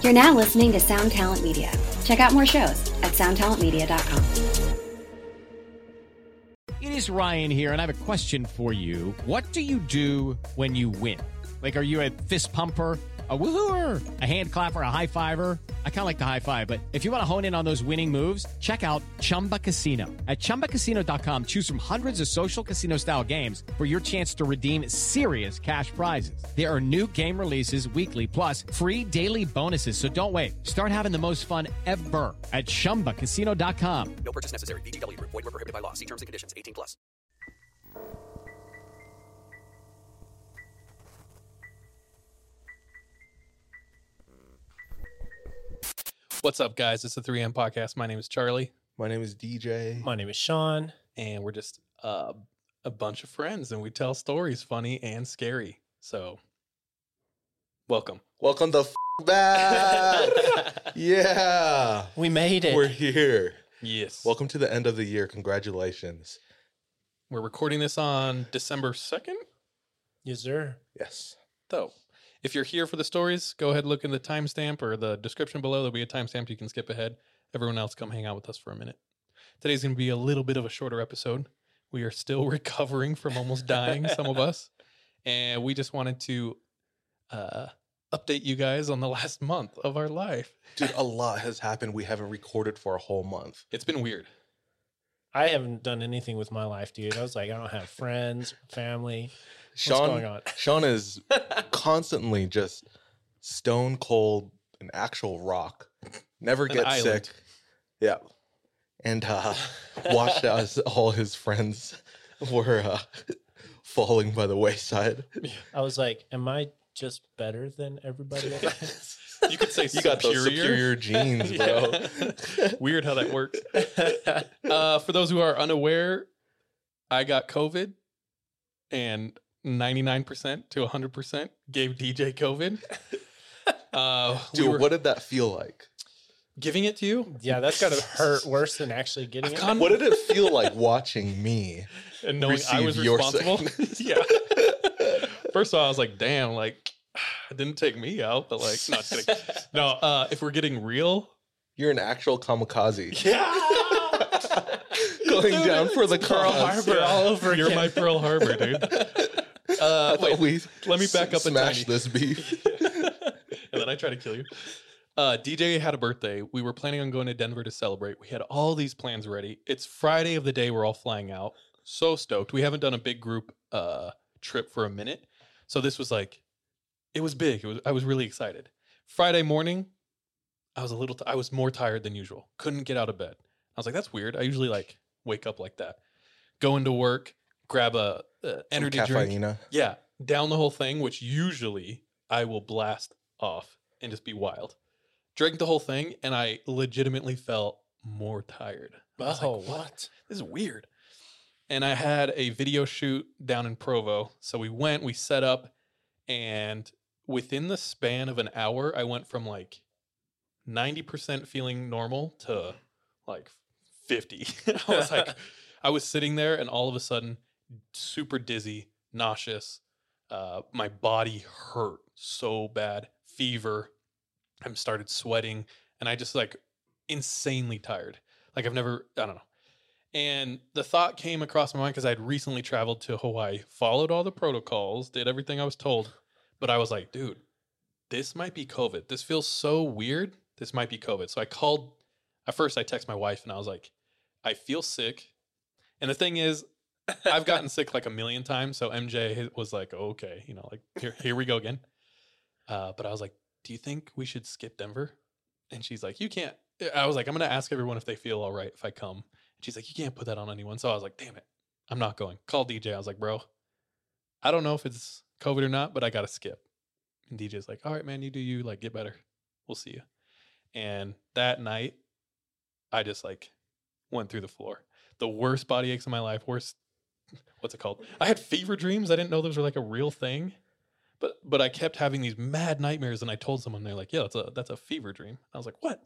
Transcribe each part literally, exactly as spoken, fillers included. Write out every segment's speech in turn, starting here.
You're now listening to Sound Talent Media. Check out more shows at sound talent media dot com. It is Ryan here, and I have a question for you. What do you do when you win? Like, are you a fist pumper, a woohooer, a hand clapper, a high fiver? I kind of like the high five, but if you want to hone in on those winning moves, check out Chumba Casino. At chumba casino dot com, choose from hundreds of social casino style games for your chance to redeem serious cash prizes. There are new game releases weekly, plus free daily bonuses. So don't wait. Start having the most fun ever at chumba casino dot com. No purchase necessary. V G W Group. Void where prohibited by law. See terms and conditions. eighteen plus. What's up, guys? It's the three M Podcast. My name is Charlie. My name is D J. My name is Sean. And we're just uh, a bunch of friends, and we tell stories, funny and scary. So, welcome. Welcome the f- back. Yeah. We made it. We're here. Yes. Welcome to the end of the year. Congratulations. We're recording this on December second. Yes, sir. Yes. So, if you're here for the stories, go ahead and look in the timestamp or the description below. There'll be a timestamp. You can skip ahead. Everyone else, come hang out with us for a minute. Today's going to be a little bit of a shorter episode. We are still recovering from almost dying, some of us. And we just wanted to uh, update you guys on the last month of our life. Dude, a lot has happened. We haven't recorded for a whole month. It's been weird. I haven't done anything with my life, dude. I was like, I don't have friends, family. Sean, What's going on? Sean is constantly just stone cold, an actual rock. Never An gets island. sick. Yeah. And uh, watched as all his friends were uh, falling by the wayside. I was like, am I just better than everybody else? You could say You superior. got those superior genes, bro. Yeah. Weird how that works. Uh, for those who are unaware, I got COVID, and ninety-nine percent to one hundred percent gave D J COVID. Uh, we Dude, were what did that feel like? giving it to you? Yeah, that's got to hurt worse than actually getting I've it. gone- What did it feel like watching me? And knowing I receive was your responsible. sickness? Yeah. First of all, I was like, damn, like, it didn't take me out, but like, no, just kidding. No, uh, if we're getting real. You're an actual kamikaze. Yeah. Going Dude, then for the Pearl cause. Harbor all over You're again. my Pearl Harbor, dude. I Uh, thought wait, we let me back up a smash tiny. this beef. And then I try to kill you. Uh, D J had a birthday. We were planning on going to Denver to celebrate. We had all these plans ready. It's Friday of the day we're all flying out. So stoked. We haven't done a big group uh, trip for a minute. So this was like, it was big. It was. I was really excited. Friday morning, I was a little, t- I was more tired than usual. Couldn't get out of bed. I was like, that's weird. I usually like wake up like that. Go into work, grab a uh, energy drink. Caffeina. Yeah, down the whole thing, which usually I will blast off and just be wild. Drank the whole thing, and I legitimately felt more tired. I was Oh, like, what? This is weird. And I had a video shoot down in Provo. So we went, we set up, and within the span of an hour, I went from like ninety percent feeling normal to like fifty. I was like, I was sitting there, and all of a sudden, super dizzy, nauseous. Uh, my body hurt so bad, fever. I started sweating, and I just like insanely tired. Like I've never, I don't know. And the thought came across my mind because I had recently traveled to Hawaii, followed all the protocols, did everything I was told. But I was like, dude, this might be COVID. This feels so weird. This might be COVID. So I called, at first I texted my wife and I was like, I feel sick. And the thing is, I've gotten sick like a million times. So M J was like, oh, okay, you know, like here, here we go again. Uh, but I was like, do you think we should skip Denver? And she's like, you can't. I was like, I'm going to ask everyone if they feel all right if I come. And she's like, you can't put that on anyone. So I was like, damn it, I'm not going. Call D J. I was like, bro, I don't know if it's COVID or not, but I got to skip. And D J's like, all right, man, you do you. Like, get better. We'll see you. And that night, I just like went through the floor. The worst body aches of my life. Worst, what's it called? I had fever dreams. I didn't know those were like a real thing. But but I kept having these mad nightmares, and I told someone, they're like, yeah, that's a that's a fever dream. I was like, what?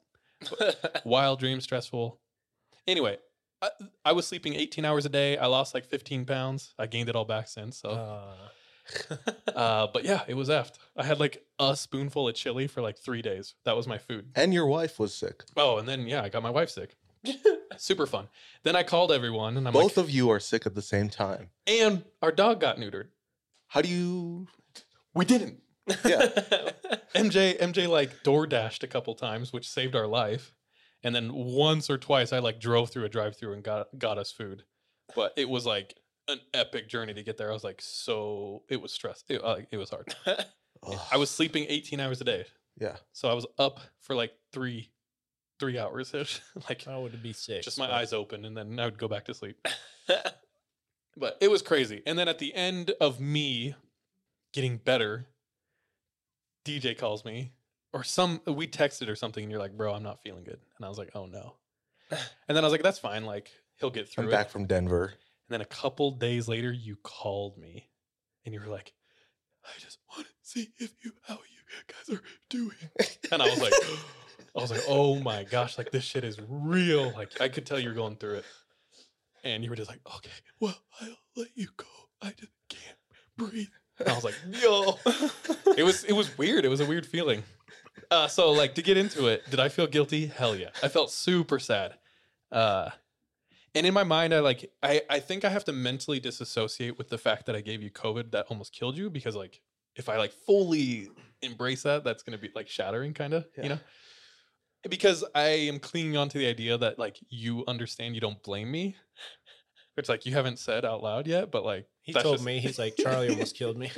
Wild dream, stressful. Anyway, I, I was sleeping eighteen hours a day. I lost like fifteen pounds. I gained it all back since. So Uh, uh, but yeah, it was aft. I had like a spoonful of chili for like three days. That was my food. And your wife was sick. Oh, and then yeah, I got my wife sick. Super fun. Then I called everyone, and I'm Both like, of you are sick at the same time. and our dog got neutered. How do you? We didn't. Yeah. M J M J like door dashed a couple times, which saved our life. And then once or twice, I like drove through a drive-through and got got us food. But it was like an epic journey to get there. I was like, so it was stressed. It, uh, it was hard. Ugh. I was sleeping eighteen hours a day, Yeah. so I was up for like three three hours ish. Like I would be sick. just my but- eyes open, and then I would go back to sleep. But it was crazy. And then at the end of me getting better, D J calls me, or some we texted or something, and you're like, "Bro, I'm not feeling good," and I was like, "Oh no," and then I was like, "That's fine. Like he'll get through I'm it." back from Denver. And then a couple days later, you called me, and you were like, "I just want to see if you how you guys are doing," and I was like, "I was like, oh my gosh, like this shit is real." Like I could tell you were going through it, and you were just like, "Okay, well, I'll let you go. I just can't breathe." And I was like, yo, it was it was weird. It was a weird feeling. Uh, so like to get into it, did I feel guilty? Hell yeah. I felt super sad. Uh, and in my mind, I like I, I think I have to mentally disassociate with the fact that I gave you COVID that almost killed you, because like if I like fully embrace that, that's gonna be like shattering kind of, Yeah. you know? Because I am clinging on to the idea that like you understand, you don't blame me. Which like you haven't said out loud yet, but like He that's told just- me, he's like, Charlie almost killed me.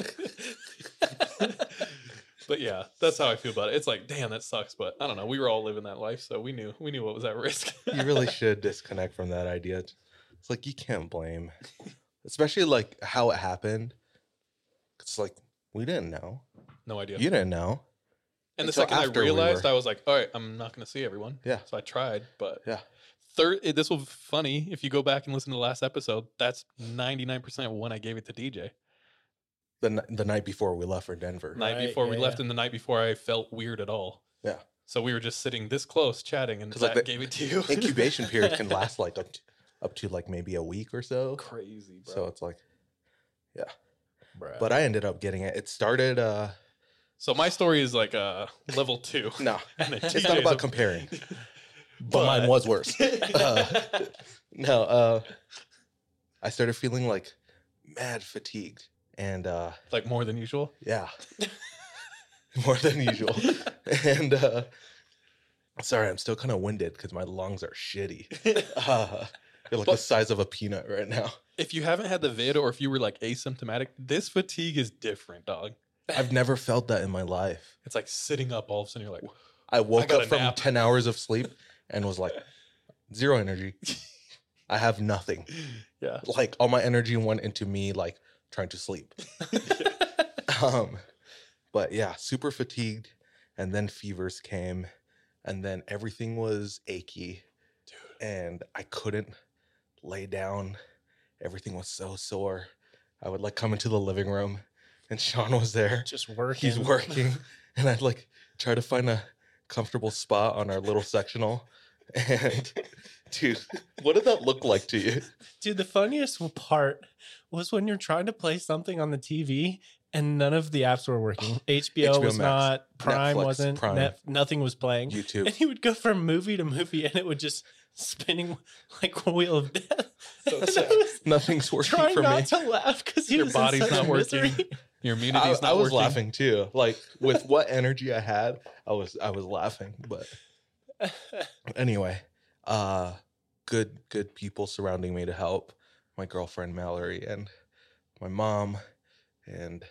But yeah, that's how I feel about it. It's like, damn, that sucks. But I don't know. We were all living that life, so we knew we knew what was at risk. You really should disconnect from that idea. It's like you can't blame, especially like how it happened. It's like we didn't know. No idea. You didn't know. and the until second I after we realized, were- I was like, all right, I'm not going to see everyone. Yeah. So I tried, but Yeah. third, it, this was funny. If you go back and listen to the last episode, that's ninety-nine percent when I gave it to D J. The ni- the night before we left for Denver. Night Right, before we yeah, left, yeah. and the night before I felt weird at all. Yeah. So we were just sitting this close chatting, and 'Cause, like, that the gave it to you. Incubation period can last like up to, up to like maybe a week or so. Crazy, bro. So it's like, yeah. Bruh. But I ended up getting it. It started. uh So my story is like uh, level two. No, And then it's T not J's about a- comparing. But, But- mine was worse. Uh, no, uh, I started feeling like mad fatigued, and uh, Like more than usual. yeah, more than usual. And uh, sorry, I'm still kind of winded because my lungs are shitty. Uh, they're like the But- size of a peanut right now. If you haven't had the vid, or if you were like asymptomatic, this fatigue is different, dog. I've never felt that in my life. It's like sitting up all of a sudden. You're like, I woke got up a from nap. ten hours of sleep and was like, zero energy. I have nothing. yeah. Like all my energy went into me like trying to sleep. um, but yeah, super fatigued, and then fevers came, and then everything was achy, Dude. and I couldn't lay down. Everything was so sore. I would like come into the living room, and Sean was there. just working. He's working, and I'd like try to find a comfortable spot on our little sectional. And dude, what did that look like to you? Dude, the funniest part was when you're trying to play something on the T V and none of the apps were working. H B O, H B O was Max, not, Prime Netflix, wasn't, Prime. Net, nothing was playing. YouTube. And he would go from movie to movie and it would just spinning like a wheel of death. So And I sad. was Nothing's working trying for not me. to laugh because he Your was body's in such not working. misery. Your I, immunity's not I was working. laughing too. Like with what energy I had, I was I was laughing. But anyway, uh, good good people surrounding me to help. My girlfriend Mallory and my mom and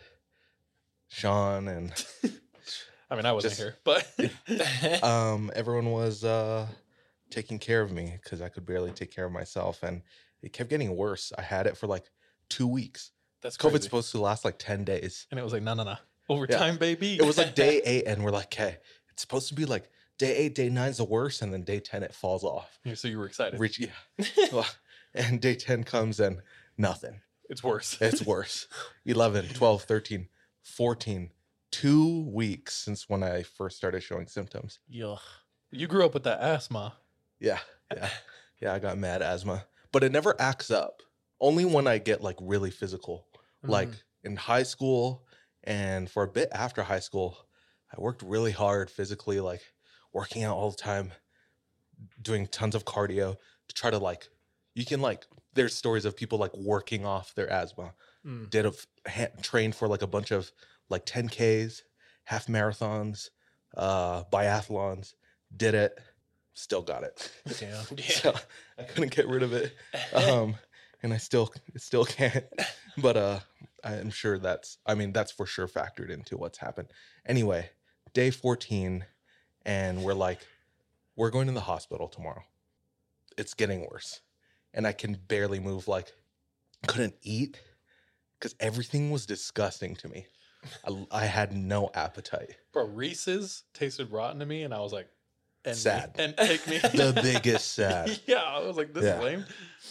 Sean and I mean, I wasn't Just- here, but um, everyone was uh, taking care of me because I could barely take care of myself, and it kept getting worse. I had it for like two weeks. that's crazy. COVID's supposed to last like ten days. And it was like, no, no, no. Overtime, baby. It was like day eight, and we're like, okay, it's supposed to be like day eight, day nine's the worst, and then day ten it falls off. Yeah, so you were excited. Reach, yeah. Well, and day ten comes and nothing. It's worse. It's worse. eleven, twelve, thirteen, fourteen, two weeks since when I first started showing symptoms. Yuck. You grew up with that asthma. Yeah, yeah, yeah. I got mad asthma, but it never acts up. Only when I get like really physical, like in high school and for a bit after high school, I worked really hard physically, like working out all the time, doing tons of cardio to try to like, you can like, there's stories of people like working off their asthma. Mm. Did a ha- train for like a bunch of like ten Ks, half marathons, uh, biathlons, did it, still got it. Damn. So I couldn't get rid of it. Um, and I still still can't. But uh I'm sure that's I mean, that's for sure factored into what's happened. Anyway, day fourteen, and we're like, we're going to the hospital tomorrow. It's getting worse. And I can barely move, like couldn't eat because everything was disgusting to me. I, I had no appetite. Bro, Reese's tasted rotten to me, and I was like, and Sad. and take me The biggest sad. Yeah, I was like, this Yeah. is lame.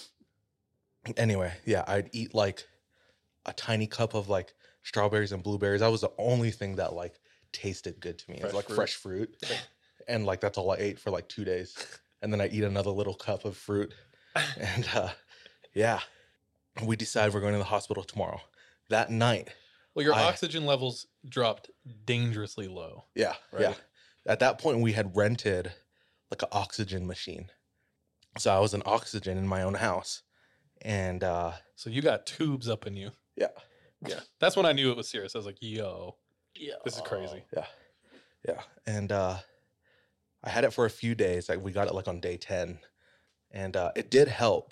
Anyway, yeah, I'd eat like a tiny cup of like strawberries and blueberries. That was the only thing that like tasted good to me. It was Fresh like fruit. fresh fruit. And like that's all I ate for like two days. And then I eat another little cup of fruit. And uh yeah, we decided we're going to the hospital tomorrow. That night, Well, your I- oxygen levels dropped dangerously low. yeah, Right. yeah. At that point, we had rented like an oxygen machine. So I was in oxygen in my own house. And uh So you got tubes up in you. yeah, Yeah. That's when I knew it was serious. I was like, yo, Yeah. this is crazy. yeah, yeah. And uh I had it for a few days. Like we got it like on day ten. And uh it did help,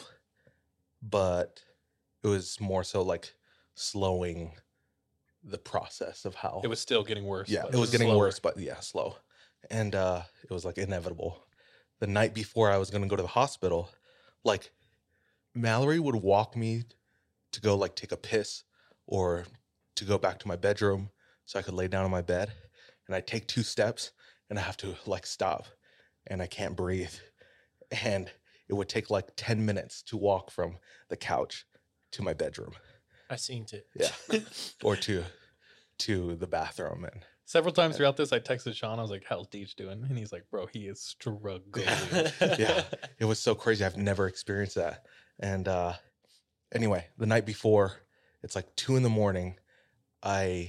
but it was more so like slowing the process of how It was still getting worse. yeah, but it was getting slower. worse, but yeah, slow. And uh it was like inevitable. The night before I was gonna go to the hospital, like Mallory would walk me to go like take a piss or to go back to my bedroom so I could lay down on my bed. And I take two steps and I have to like stop and I can't breathe. And it would take like ten minutes to walk from the couch to my bedroom. I seen it. Yeah. Or to to the bathroom. And Several times throughout this, I texted Sean. I was like, how's Deej doing? And he's like, bro, he is struggling. yeah, it was so crazy. I've never experienced that. And uh anyway, the night before, it's like two in the morning. I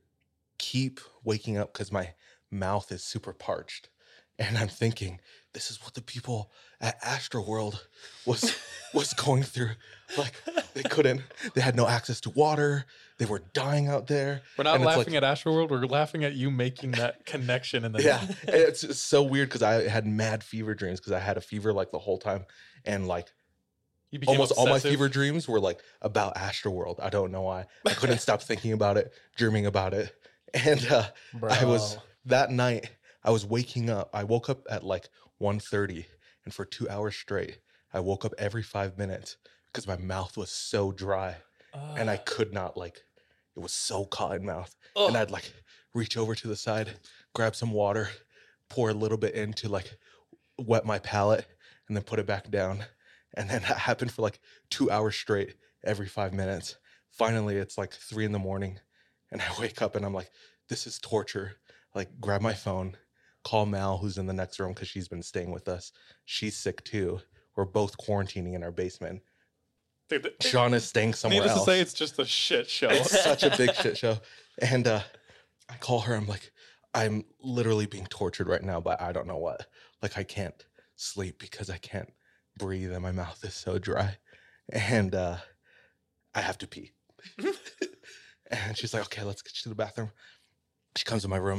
keep waking up because my mouth is super parched. And I'm thinking, this is what the people at Astroworld was was going through. Like they couldn't, they had no access to water. They were dying out there. We're not And it's laughing like- at Astroworld. We're laughing at you making that connection. And then Yeah, and it's, it's so weird because I had mad fever dreams because I had a fever like the whole time, and like you became almost all my obsessive. fever dreams were like about Astroworld. I don't know why. I couldn't stop thinking about it, dreaming about it, and uh, I was Bro. that night. I was waking up. I woke up at like one thirty, and for two hours straight, I woke up every five minutes because my mouth was so dry, and I could not like. It was so cotton mouth, Ugh. and I'd like reach over to the side, grab some water, pour a little bit in to like wet my palate, and then put it back down. And then that happened for like two hours straight, every five minutes. Finally, it's like three in the morning, and I wake up and I'm like, this is torture. Like, grab my phone, call Mal, who's in the next room because she's been staying with us. She's sick too. We're both quarantining in our basement. Dude, it- Sean is staying somewhere needless else. to say, it's just a shit show. It's such a big shit show. And uh, I call her. I'm like, I'm literally being tortured right now by I don't know what. Like, I can't sleep because I can't breathe and my mouth is so dry. And uh, I have to pee. And she's like, okay, let's get you to the bathroom. She comes to my room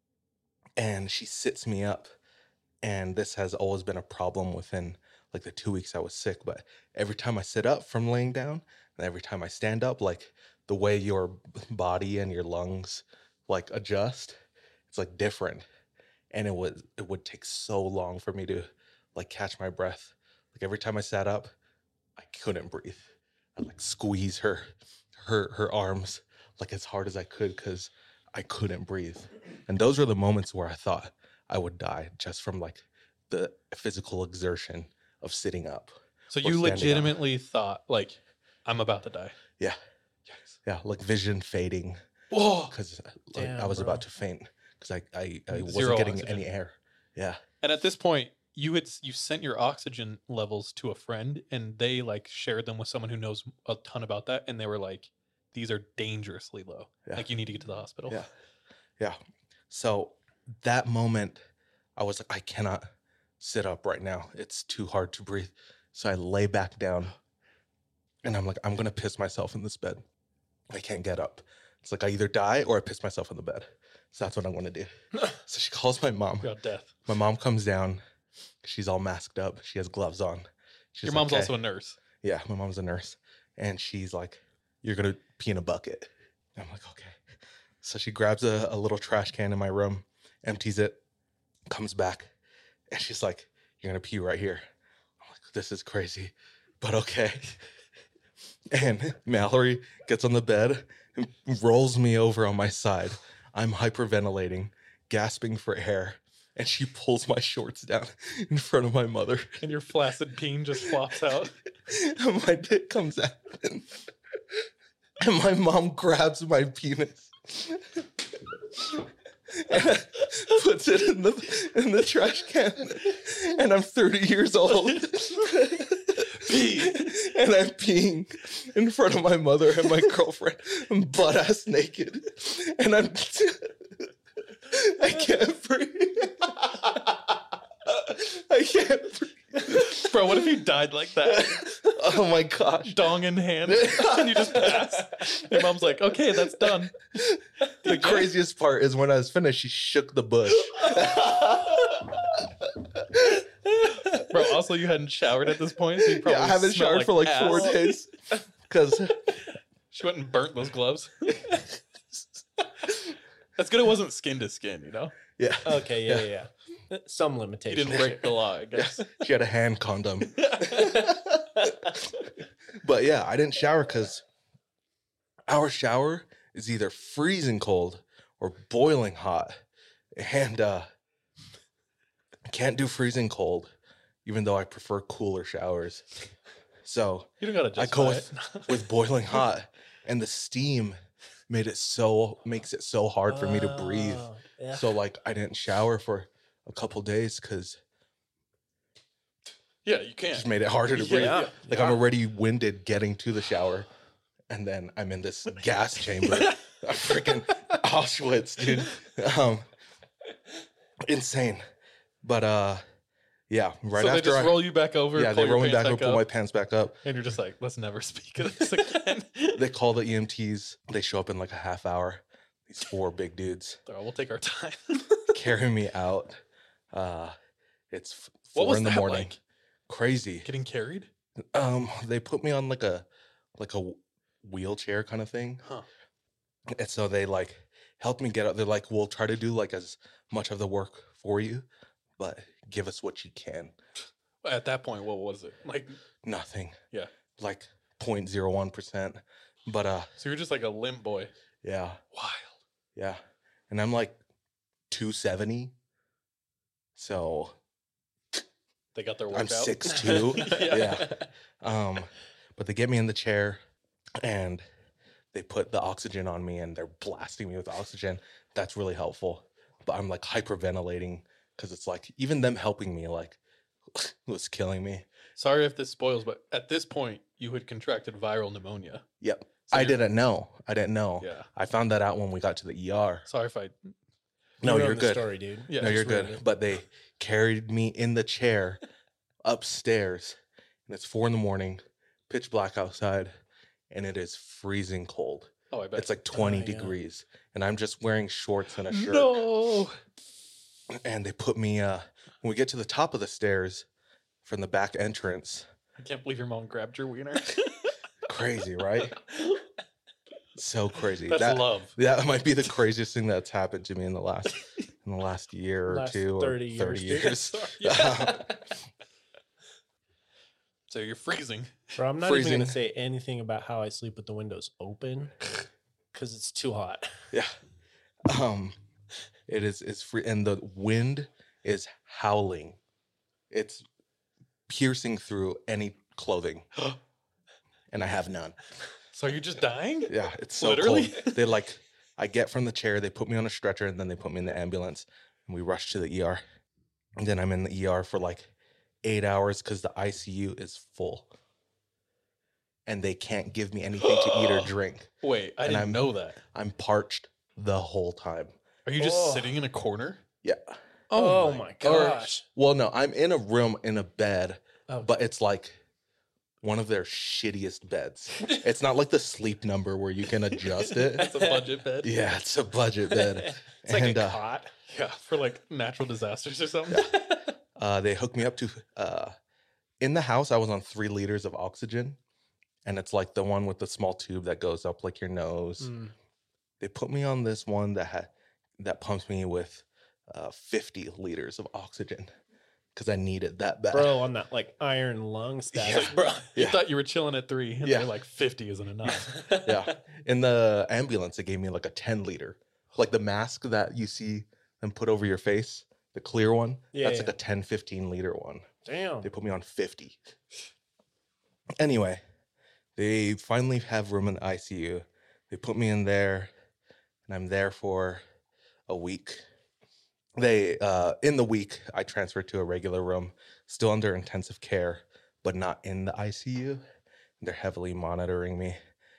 and she sits me up. And this has always been a problem within like the two weeks I was sick. But every time I sit up from laying down and every time I stand up, like the way your body and your lungs like adjust, it's like different. And it was it would take so long for me to like catch my breath. Like every time I sat up, I couldn't breathe. I'd like squeeze her her her arms like as hard as I could because I couldn't breathe. And those were the moments where I thought I would die just from like the physical exertion of sitting up. So or you standing up. legitimately thought, like, I'm about to die. Yeah. Yeah, like vision fading Whoa. because like, I Damn, was bro. about to faint because I, I, I wasn't Zero getting oxygen. any air. Yeah. And at this point, you had you sent your oxygen levels to a friend, and they like shared them with someone who knows a ton about that, and they were like, these are dangerously low. Yeah. Like you need to get to the hospital. Yeah. Yeah. So that moment, I was like, I cannot sit up right now. It's too hard to breathe. So I lay back down and I'm like, I'm going to piss myself in this bed. I can't get up. It's like I either die or I piss myself in the bed. So that's what I'm going to do. So she calls my mom. About death. My mom comes down. She's all masked up. She has gloves on. She's Your like, mom's "Okay." also a nurse. Yeah, my mom's a nurse. And she's like, you're going to pee in a bucket. And I'm like, okay. So she grabs a, a little trash can in my room, empties it, comes back. And she's like, you're going to pee right here. I'm like, this is crazy, but okay. And Mallory gets on the bed and rolls me over on my side. I'm hyperventilating, gasping for air. And she pulls my shorts down in front of my mother. And your flaccid peen just flops out. And my dick comes out. And, and my mom grabs my penis. And puts it in the in the trash can. And I'm thirty years old. Pee. And I'm peeing in front of my mother and my girlfriend. I'm butt ass naked. And I'm I can't breathe. I can't breathe. Bro, what if you died like that? Oh my gosh. Dong in hand. And you just pass. Your mom's like, okay, that's done. The craziest part is when I was finished, she shook the bush. Bro, also you hadn't showered at this point, so you probably Yeah, I haven't smell showered for like ass. four days. Because She went and burnt those gloves. That's good it wasn't skin to skin, you know? yeah, Okay, yeah, yeah, yeah. Some You limitations. didn't break the law, I guess. she had a hand condom. But yeah, I didn't shower because our shower is either freezing cold or boiling hot. And uh, I can't do freezing cold, even though I prefer cooler showers. So You don't gotta I justify go it. with, with boiling hot, and the steam made it so makes it so hard for me to breathe. Oh, yeah. So like I didn't shower for a couple days because Yeah, you it can't. just made it harder to breathe. Yeah. Like I'm already winded getting to the shower, and then I'm in this gas chamber. I'm freaking Auschwitz, dude. Um, insane. But uh, yeah, right so after they just I, roll you back over. yeah, pull they your roll me pants back up, pull up, my pants back up. and you're just like, let's never speak of this again. They call the E M Ts. They show up in like a half hour. These four big dudes They're all, we'll take our time. carry me out. Uh, it's f- What four was in the that morning. like? Crazy. Getting carried? Um, they put me on like a like a wheelchair kind of thing. Huh. And so they like helped me get up. They're like, we'll try to do like as much of the work for you, but give us what you can. At that point, what was it? Like, Nothing. yeah. Like zero point zero one percent. But uh So you're just like a limp boy. yeah. Wild. Yeah. And I'm like two seventy. So They got their work I'm out. six two. yeah. Yeah. Um, but they get me in the chair and they put the oxygen on me and they're blasting me with oxygen. That's really helpful. But I'm like hyperventilating because it's like even them helping me like was killing me. Sorry if this spoils, but at this point, you had contracted viral pneumonia. Yep. So I you're- didn't know. I didn't know. Yeah. I found that out when we got to the E R. Sorry if I. No, You you're ruined the good. Story, dude. Yeah. No, you're just ruined good. it. But they carried me in the chair upstairs, and it's four in the morning, pitch black outside, and it is freezing cold. Oh, I bet. It's like twenty Oh, yeah. degrees, and I'm just wearing shorts and a shirt. No. And they put me. Uh, when we get to the top of the stairs, from the back entrance, I can't believe your mom grabbed your wiener. crazy, right? So crazy. That's that, love. That might be the craziest thing that's happened to me in the last in the last year or Last two or thirty thirty years, dude. years. Yeah. So you're freezing. Bro, I'm not Freezing. even gonna say anything about how I sleep with the windows open because it's too hot. Yeah. Um, it is. It's free, and the wind is howling. It's piercing through any clothing, and I have none. So you're just dying? Yeah, it's so Literally? cold. They like, I get from the chair, they put me on a stretcher, and then they put me in the ambulance, and we rush to the E R. And then I'm in the E R for like eight hours because the I C U is full. and they can't give me anything to eat or drink. Wait, I And didn't I'm- know that. I'm parched the whole time. Are you just Oh. sitting in a corner? Yeah. Oh, my gosh. Well, no, I'm in a room in a bed, Oh. but it's like one of their shittiest beds. It's not like the sleep number where you can adjust it. It's a budget bed. Yeah, it's a budget bed. It's like And, a uh, cot. Yeah, for like natural disasters or something. Uh, they hooked me up to uh, in the house. I was on three liters of oxygen, and it's like the one with the small tube that goes up like your nose. Mm. They put me on this one that had that pumps me with uh, fifty liters of oxygen because I needed that bad. Bro, on that like iron lung status. Like, bro, you Yeah. thought you were chilling at three, and Yeah. they're like fifty isn't enough. Yeah, in the ambulance, they gave me like a ten liter, like the mask that you see them put over your face, the clear one. Yeah, that's yeah. like a ten, fifteen liter one. Damn. They put me on fifty. Anyway, they finally have room in the I C U. They put me in there, and I'm there for a week. They uh, in the week I transferred to a regular room, still under intensive care, but not in the I C U. They're heavily monitoring me,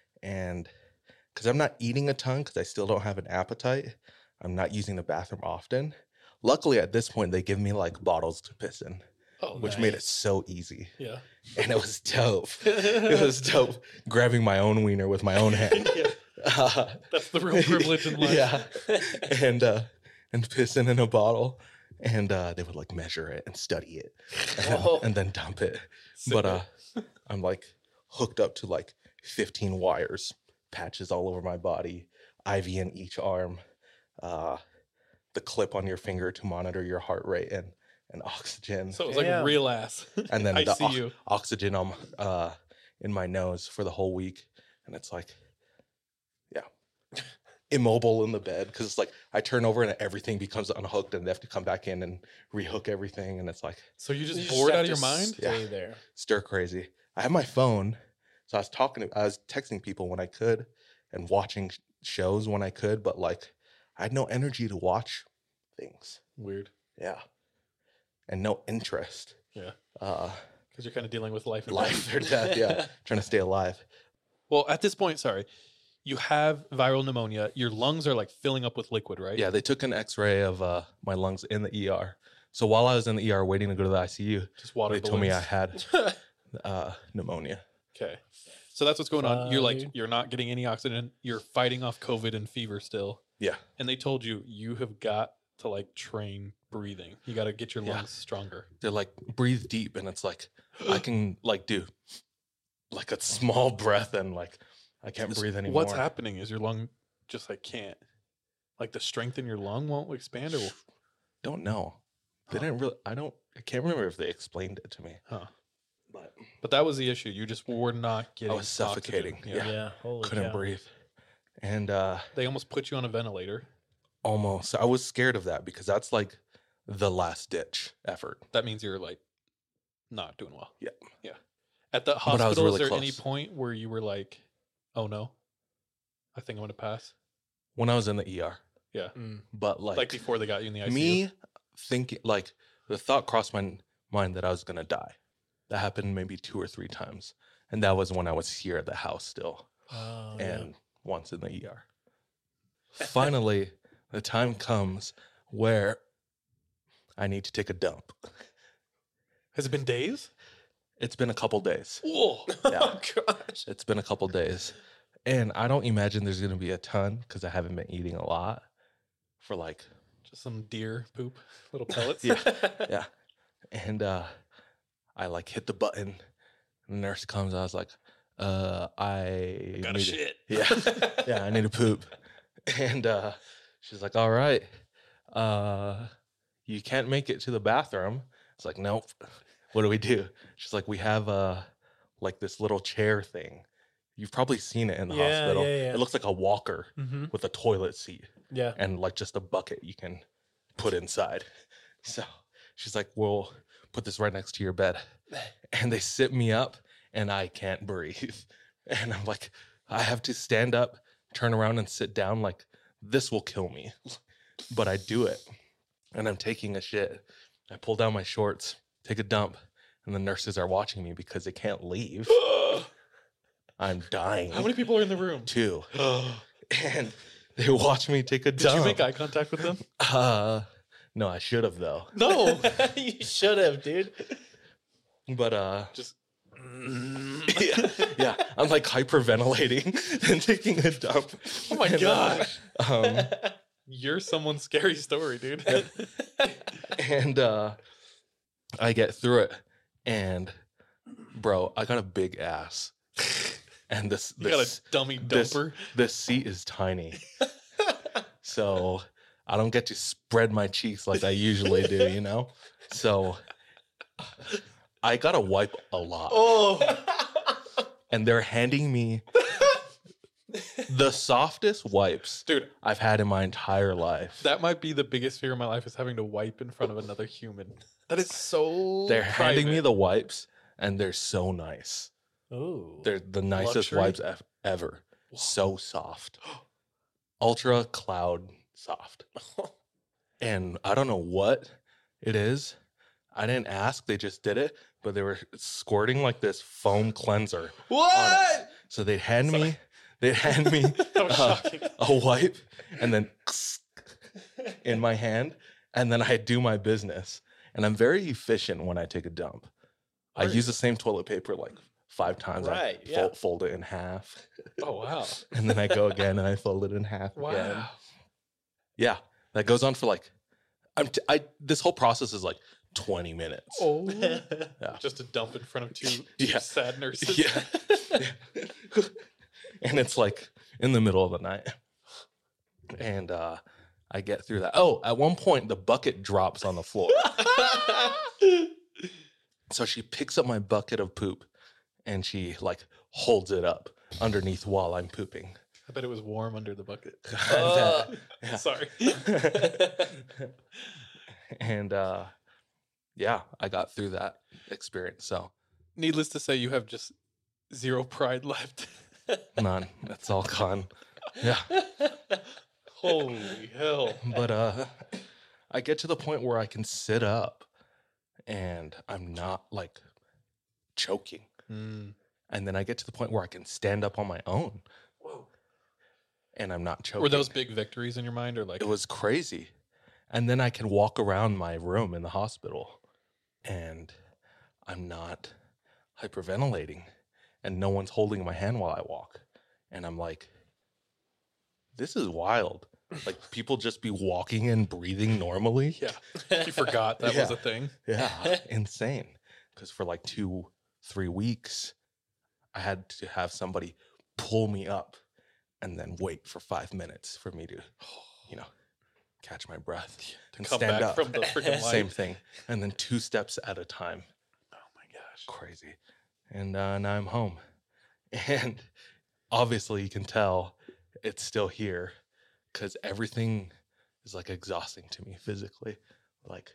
and because I'm not eating a ton, because I still don't have an appetite, I'm not using the bathroom often. Luckily, at this point, they give me like bottles to piss in, Oh, which made it so easy. Yeah. And it was dope. It was dope grabbing my own wiener with my own hand. Yeah. Uh, That's the real privilege in life. yeah. And uh and pissing in a bottle. And uh they would like measure it and study it and, then- Oh. and then dump it. Sip but it. uh I'm like hooked up to like fifteen wires, patches all over my body, I V in each arm, uh the clip on your finger to monitor your heart rate and and oxygen. So it was like Damn. real ass. And then I the see ox- you. oxygen on uh in my nose for the whole week, and it's like, yeah, immobile in the bed because it's like I turn over and everything becomes unhooked, and they have to come back in and rehook everything, and it's like So you're just You bored have out of to your mind? Stay Yeah. there. stir crazy. I have my phone, so I was talking to, I was texting people when I could, and watching sh- shows when I could, but like I had no energy to watch things. Weird. Yeah, and no interest. Yeah. Uh, Because you're kind of dealing with life and life or death. Yeah, trying to stay alive. Well, at this point, sorry, you have viral pneumonia. Your lungs are like filling up with liquid, right? Yeah, they took an X-ray of uh, my lungs in the E R. So while I was in the E R waiting to go to the I C U, Just water they told me I balloons. had uh, pneumonia. Okay. So that's what's going on. You're like, Fine. you're not getting any oxygen. You're fighting off COVID and fever still. Yeah, And they told you you have got to like train breathing. You got to get your Yeah. lungs stronger. they're like breathe deep, and it's like I can like do like a small breath, and like I can't breathe anymore. What's happening is your lung just like can't, like the strength in your lung won't expand or, Don't know. They Huh. didn't really. I don't. I can't remember if they explained it to me. huh. But But that was the issue. You just were not getting. I was suffocating. oxygen. Yeah. Yeah. Holy couldn't cow. breathe, and uh, They almost put you on a ventilator. almost. I was scared of that because that's like the last ditch effort. That means you're like not doing well. Yeah. Yeah. At the But I was hospital, really is there any close. point where you were like, oh no, I think I'm going to pass? When I was in the E R, Yeah. Mm. but like, Like, before they got you in the I C U? me thinking like the thought crossed my mind that I was gonna die. That happened maybe two or three times, and that was when I was here at the house still, Oh, yeah. and once in the E R. Finally, the time comes where I need to take a dump. Has it been days? It's been a couple days. Whoa. Yeah. Oh gosh. It's been a couple days, and I don't imagine there's gonna be a ton because I haven't been eating a lot for like Just some deer poop, little pellets. Yeah. yeah. And uh I like hit the button. The nurse comes. I was like, uh, I Got a need shit. Yeah. Yeah, I need to poop. And uh she's like, all right. Uh you can't make it to the bathroom. It's like, nope. What do we do? She's like, we have uh like this little chair thing. You've probably seen it in the Yeah, hospital. yeah, yeah. It looks like a walker Mm-hmm. with a toilet seat Yeah. and like just a bucket you can put inside. So she's like, we'll put this right next to your bed. And they sit me up and I can't breathe. And I'm like, I have to stand up, turn around and sit down. Like, this will kill me. But I do it. And I'm taking a shit. I pull down my shorts, take a dump, and the nurses are watching me because they can't leave. I'm dying. How many people are in the room? Two. And they watch me take a Did dump. you make eye contact with them? Uh, no, I should have though. No. You should have, dude. But uh, Just yeah, yeah, I'm like hyperventilating and taking a dump. oh my And, uh, gosh. Um, You're someone's scary story, dude. and uh, I get through it, and bro, I got a big ass, and this You got this a dummy this, dumper. this seat is tiny, so I don't get to spread my cheeks like I usually do, you know. So I gotta wipe a lot, Oh. and they're handing me the softest wipes Dude, I've had in my entire life. that might be the biggest fear of my life is having to wipe in front of another human. That is so They're handing me private. the wipes, and they're so nice. Ooh. They're the nicest Luxury? wipes ev- ever. So soft. Ultra cloud soft. And I don't know what it is. I didn't ask. They just did it. But they were squirting like this foam cleanser. What? So they'd hand me, they'd hand me That was uh, shocking. a wipe and then in my hand. And then I do my business. And I'm very efficient when I take a dump. I Are you? use the same toilet paper like five times. Right, I yeah. fold, fold it in half. Oh wow. And then I go again and I fold it in half again. Wow. Yeah, that goes on for like, I'm t- I. This whole process is like twenty minutes. Oh. Yeah. Just to dump in front of two, two Yeah. sad nurses. Yeah. And it's like in the middle of the night, and uh, I get through that. Oh, at one point the bucket drops on the floor, so she picks up my bucket of poop, and she like holds it up underneath while I'm pooping. I bet it was warm under the bucket. I bet. Yeah. Sorry. And uh, yeah, I got through that experience. So Needless to say, you have just zero pride left. none. That's all gone. Yeah. Holy hell. But uh, I get to the point where I can sit up, and I'm not like choking. Mm. And then I get to the point where I can stand up on my own. Whoa. And I'm not choking. Were those big victories in your mind, or like It was crazy. And then I can walk around my room in the hospital, and I'm not hyperventilating, and no one's holding my hand while I walk. And I'm like, this is wild. Like people just be walking and breathing normally. Yeah. You forgot that was Yeah. a thing. Yeah, insane. Because for like two, three weeks, I had to have somebody pull me up and then wait for five minutes for me to, you know, catch my breath and Come stand back up. from the freaking light. Same thing. And then two steps at a time. Oh my gosh. Crazy. And uh, now I'm home. And obviously, you can tell it's still here because everything is like exhausting to me physically. Like,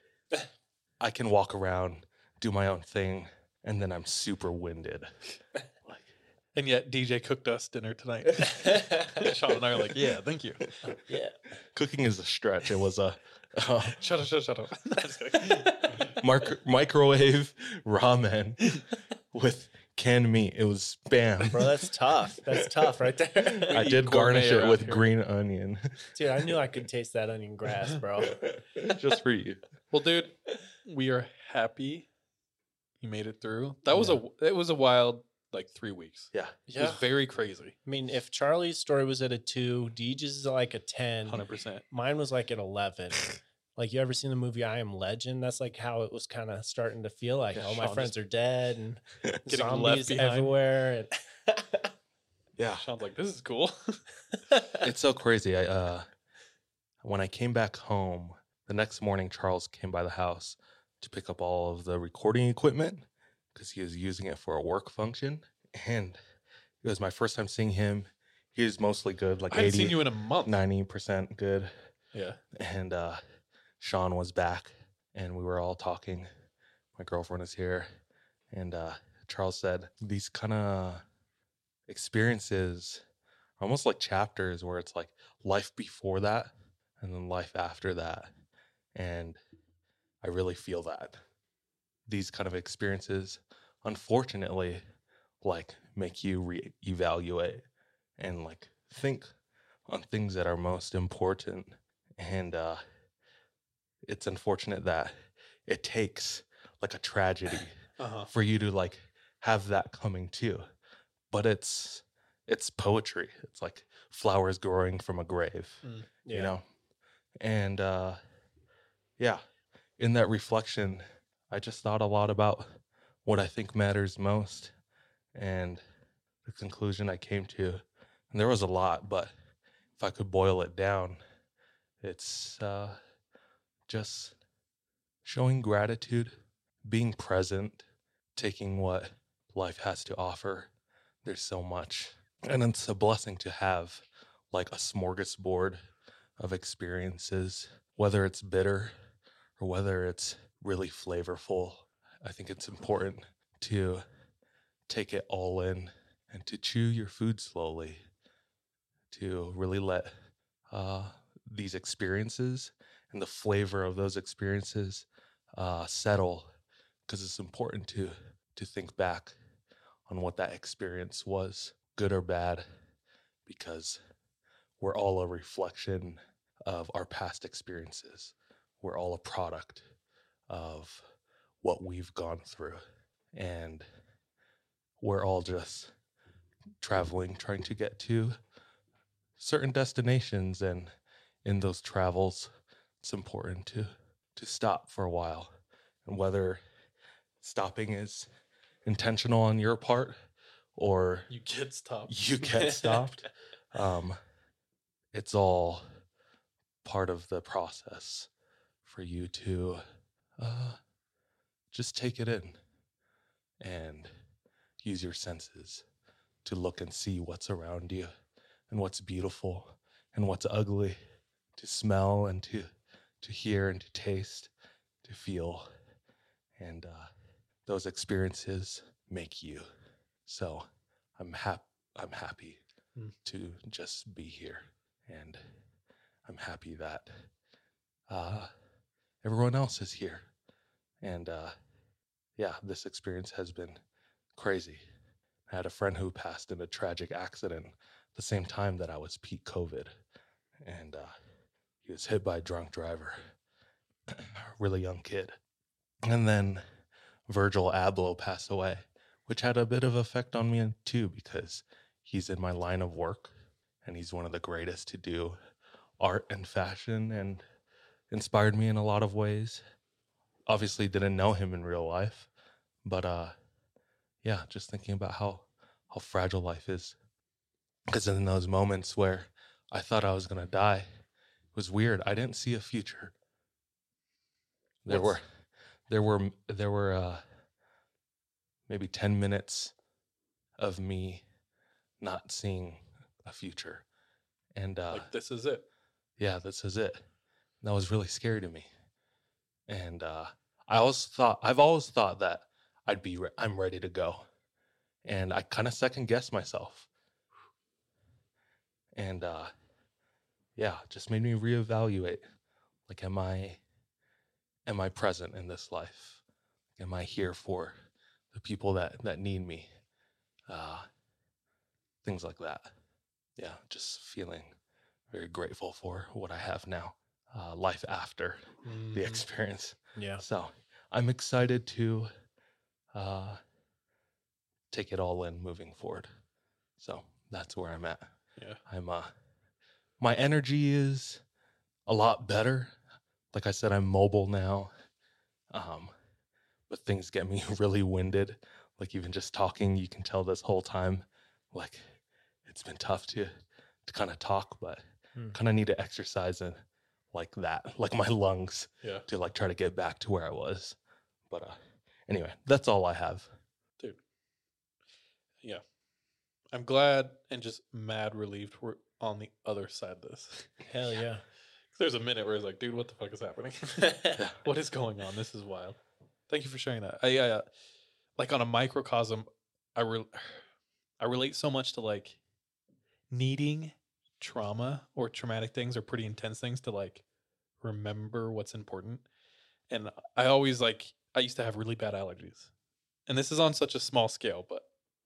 I can walk around, do my own thing, and then I'm super winded. Like, And yet D J cooked us dinner tonight. Sean and I are like, yeah, thank you. Yeah. cooking is a stretch. It was a uh, Shut up, shut up, shut up. I'm just kidding. mark- microwave ramen with canned meat. It was spam. Bro, that's tough. That's tough right there. I eat did garnish gourmet it around with here. green onion Dude, I knew I could taste that onion grass, bro. just for you. Well, dude, we are happy you made it through. That was a it was a wild like three weeks. Yeah. It was very crazy. I mean, if Charlie's story was at a two, Deej's is like a ten. Hundred percent. Mine was like an eleven. Like, you ever seen the movie I Am Legend? That's like how it was kind of starting to feel like, Yeah, oh, my Sean friends just are dead and Getting left zombies behind. everywhere. And Yeah. Sean's like, this is cool. It's so crazy. I uh when I came back home, the next morning Charles came by the house to pick up all of the recording equipment because he was using it for a work function. And it was my first time seeing him. He was mostly good, like I haven't seen eighty, you in a month. ninety percent good. Yeah. And uh Sean was back and we were all talking. My girlfriend is here. And uh Charles said these kind of experiences are almost like chapters where it's like life before that and then life after that. And I really feel that. These kind of experiences, unfortunately, like make you reevaluate and like think on things that are most important. And uh, it's unfortunate that it takes like a tragedy Uh-huh. for you to like have that coming too. But it's it's poetry. It's like flowers growing from a grave, Mm, Yeah. you know? And uh, yeah, in that reflection, I just thought a lot about what I think matters most. And the conclusion I came to, and there was a lot, but if I could boil it down, it's uh, just showing gratitude, being present, taking what life has to offer. There's so much. And it's a blessing to have like a smorgasbord of experiences, whether it's bitter or whether it's really flavorful. I think it's important to take it all in and to chew your food slowly, to really let uh, these experiences and the flavor of those experiences uh, settle, because it's important to to think back on what that experience was, good or bad, because we're all a reflection of our past experiences. We're all a product of what we've gone through, and we're all just traveling, trying to get to certain destinations. And in those travels, it's important to to stop for a while, and whether stopping is intentional on your part or You get stopped. you get stopped, um, it's all part of the process for you to uh, just take it in and use your senses to look and see what's around you and what's beautiful and what's ugly, to smell and to to hear and to taste, to feel. And uh, those experiences make you. So I'm happy. I'm happy Mm. to just be here, and I'm happy that uh, everyone else is here. And uh, yeah, this experience has been crazy. I had a friend who passed in a tragic accident the same time that I was peak COVID, and uh, he was hit by a drunk driver, a really young kid. And then Virgil Abloh passed away, which had a bit of effect on me too, because he's in my line of work and he's one of the greatest to do art and fashion and inspired me in a lot of ways. Obviously didn't know him in real life, but uh, yeah, just thinking about how, how fragile life is. Because in those moments where I thought I was going to die, it was weird. I didn't see a future. There What's- were, there were, there were uh, maybe ten minutes of me not seeing a future. And uh, Like, this is it. yeah, this is it. That was really scary to me. And uh, I always thought, I've always thought that I'd be, re- I'm ready to go. And I kind of second guessed myself. And uh, yeah, just made me reevaluate. Like, am I, am I present in this life? Am I here for the people that, that need me? Uh, things like that. Yeah, just feeling very grateful for what I have now. Uh, life after the Mhm. experience. Yeah. So I'm excited to uh, take it all in moving forward. So that's where I'm at. Yeah. I'm uh, my energy is a lot better. Like I said, I'm mobile now. Um, but things get me really winded. Like even just talking, you can tell this whole time, like it's been tough to to kind of talk, but Hmm. kind of need to exercise and like that, like my lungs, Yeah. to like try to get back to where I was. But uh, anyway, that's all I have. Dude. Yeah. I'm glad and just mad relieved we're on the other side of this. Hell yeah. There's a minute where it's like, dude, what the fuck is happening? What is going on? This is wild. Thank you for sharing that. I uh, like on a microcosm, I re- I relate so much to like needing trauma or traumatic things or pretty intense things to like remember what's important. And I always like I used to have really bad allergies. And this is on such a small scale, but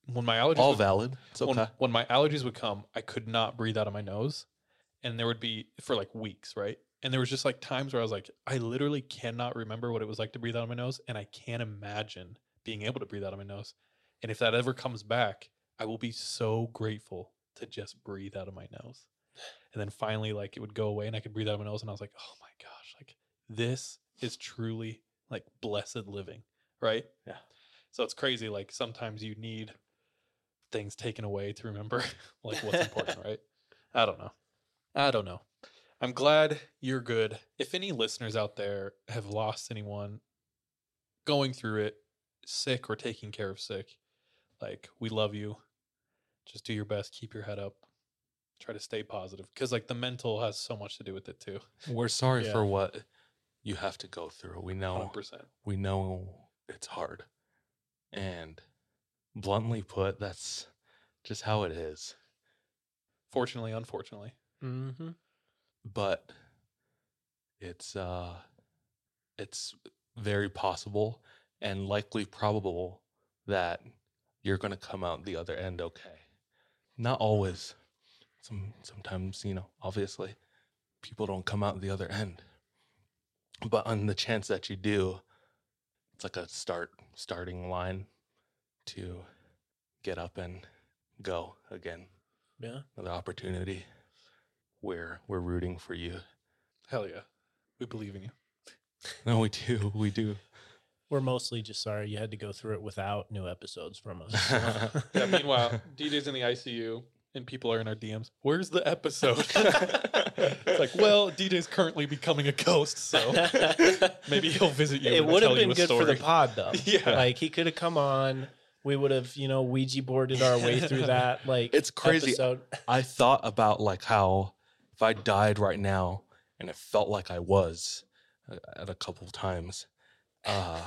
when my allergies All would, valid. It's okay. when, when my allergies would come, I could not breathe out of my nose, and there would be for like weeks, right? And there was just like times where I was like, I literally cannot remember what it was like to breathe out of my nose, and I can't imagine being able to breathe out of my nose. And if that ever comes back, I will be so grateful to just breathe out of my nose. And then finally, like it would go away, and I could breathe out of my nose, and I was like, oh my gosh, like this is truly like blessed living, right? Yeah. So it's crazy. Like sometimes you need things taken away to remember like what's important, right? I don't know. I don't know. I'm glad you're good. If any listeners out there have lost anyone going through it, sick or taking care of sick, like we love you. Just do your best. Keep your head up. Try to stay positive, because like the mental has so much to do with it too. We're sorry Yeah. for what you have to go through. We one know hundred percent. we know it's hard. And bluntly put, that's just how it is. Fortunately, unfortunately. Mm-hmm. But it's uh it's very possible and likely probable that you're going to come out the other end okay. Not always. Some sometimes, you know, obviously people don't come out the other end. But on the chance that you do, it's like a start starting line to get up and go again. Yeah. Another opportunity. We're we're rooting for you. Hell yeah. We believe in you. No, we do. We do. We're mostly just sorry you had to go through it without new episodes from us. so. Yeah, meanwhile, D J's in the I C U and people are in our D Ms. Where's the episode? It's like, well, D J's currently becoming a ghost, so maybe he'll visit you. It and would have tell you been a good for the story. pod, though. Yeah. Like, he could have come on. We would have, you know, Ouija boarded our way through that. Like, It's crazy. episode. I thought about like how if I died right now and it felt like I was uh, at a couple of times, uh,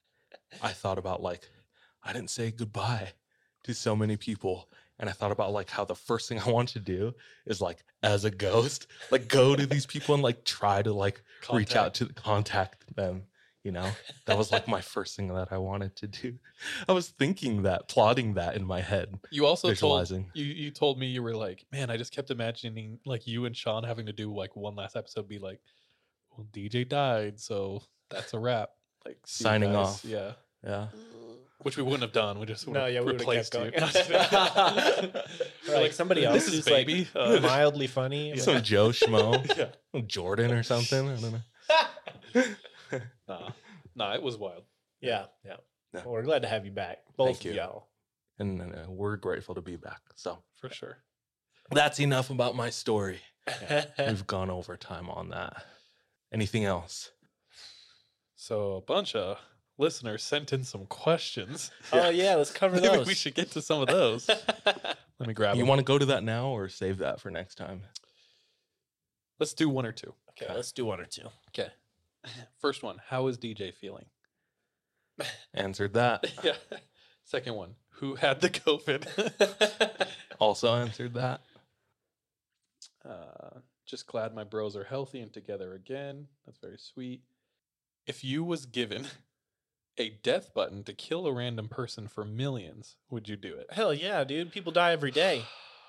I thought about like I didn't say goodbye to so many people. And I thought about like how the first thing I want to do is like as a ghost, like go to these people and like try to like reach out to contact them. You know, that was like my first thing that I wanted to do. I was thinking that, plotting that in my head. You also told Visualizing. you you told me you were like, man, I just kept imagining like you and Sean having to do like one last episode, be like, well, D J died, so that's a wrap. Like see you Signing guys. off. Yeah. Yeah. Which we wouldn't have done. We just would No, have yeah, we would have replaced kept you. going. Or like somebody else This is who's baby. like Uh, mildly funny. Some Joe Schmo, yeah. Jordan or something. I don't know. Nah. Nah, it was wild. Yeah, yeah. Yeah. Well, we're glad to have you back, both Thank of you. y'all. And uh, we're grateful to be back. So For sure. that's enough about my story. We've gone over time on that. Anything else? So a bunch of listeners sent in some questions. Oh yeah, let's cover Maybe those. we should get to some of those. Let me grab You them. want to go to that now or save that for next time? Let's do one or two. Okay, let's do one or two. Okay. First one, how is D J feeling? Answered that. Yeah. Second one, who had the COVID? Also answered that. uh, just glad my bros are healthy and together again. That's very sweet. If you was given a death button to kill a random person for millions, would you do it? Hell yeah, dude. People die every day.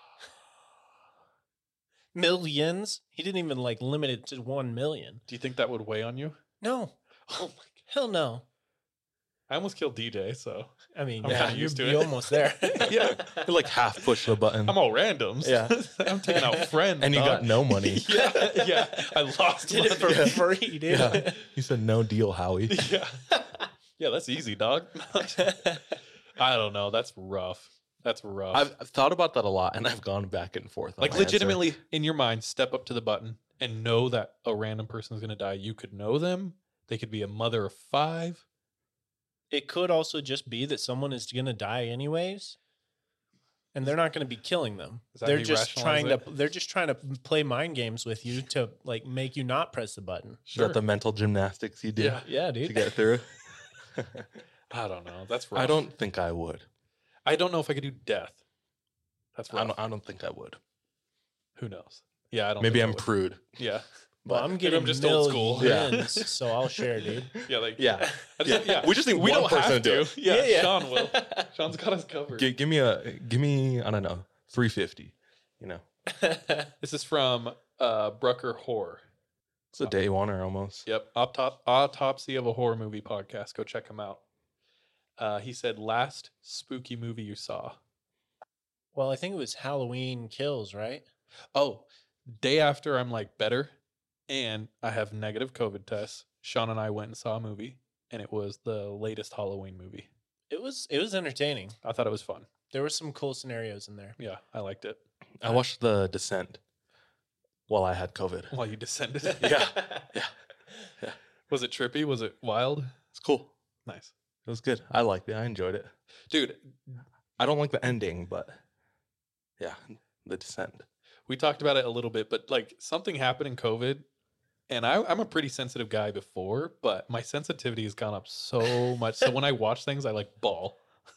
Millions. He didn't even like limit it to one million. Do you think that would weigh on you? No. Oh my! Hell no. I almost killed D J, so I mean, I'm yeah, kinda you're, used to you're it. almost there. yeah, You like half push the button. I'm all randoms. Yeah. I'm taking out friends, and you dog. got no money. yeah, yeah. I lost Did it for money. free, dude. Yeah. You said no deal, Howie. yeah, yeah. That's easy, dog. I don't know. That's rough. That's rough. I've I've thought about that a lot, and I've gone back and forth. on like my answer. legitimately in your mind, step up to the button and know that a random person is going to die. You could know them. They could be a mother of five. It could also just be that someone is going to die anyways, and they're not going to be killing them. Does that They're me just rationalize trying it? to. They're just trying to play mind games with you to like make you not press the button. Is that the mental gymnastics you do Yeah. Yeah, to dude. get through? I don't know. That's rough. I don't think I would. I don't know if I could do death. That's I rough. don't. I don't think I would. Who knows? Yeah, I don't. Maybe think I I'm would. prude. Yeah. Well, But I'm Maybe getting I'm just old school. millions, Yeah. so I'll share, dude. Yeah, like yeah, I just, yeah. we just need we one don't person have to do to. it. Yeah, Yeah, yeah. Sean will. Sean's got us covered. G- give me a, give me, I don't know, three fifty. You know, This is from uh, Brucker Horror. it's a day oneer almost. Yep, Autop- Autopsy of a Horror Movie podcast. Go check him out. Uh, he said, "Last spooky movie you saw." Well, I think it was Halloween Kills, right? Oh, day after I'm like better, and I have negative COVID tests. Sean and I went and saw a movie, and it was the latest Halloween movie. It was it was entertaining. I thought it was fun. There were some cool scenarios in there. Yeah, I liked it. I watched The Descent while I had COVID. While you descended. Yeah, yeah, yeah. Was it trippy? Was it wild? It's cool. Nice. It was good. I liked it. I enjoyed it. Dude, I don't like the ending, but yeah, The Descent. we talked about it a little bit, but like something happened in COVID, and I, I'm a pretty sensitive guy before, but my sensitivity has gone up so much. So when I watch things, I like bawl.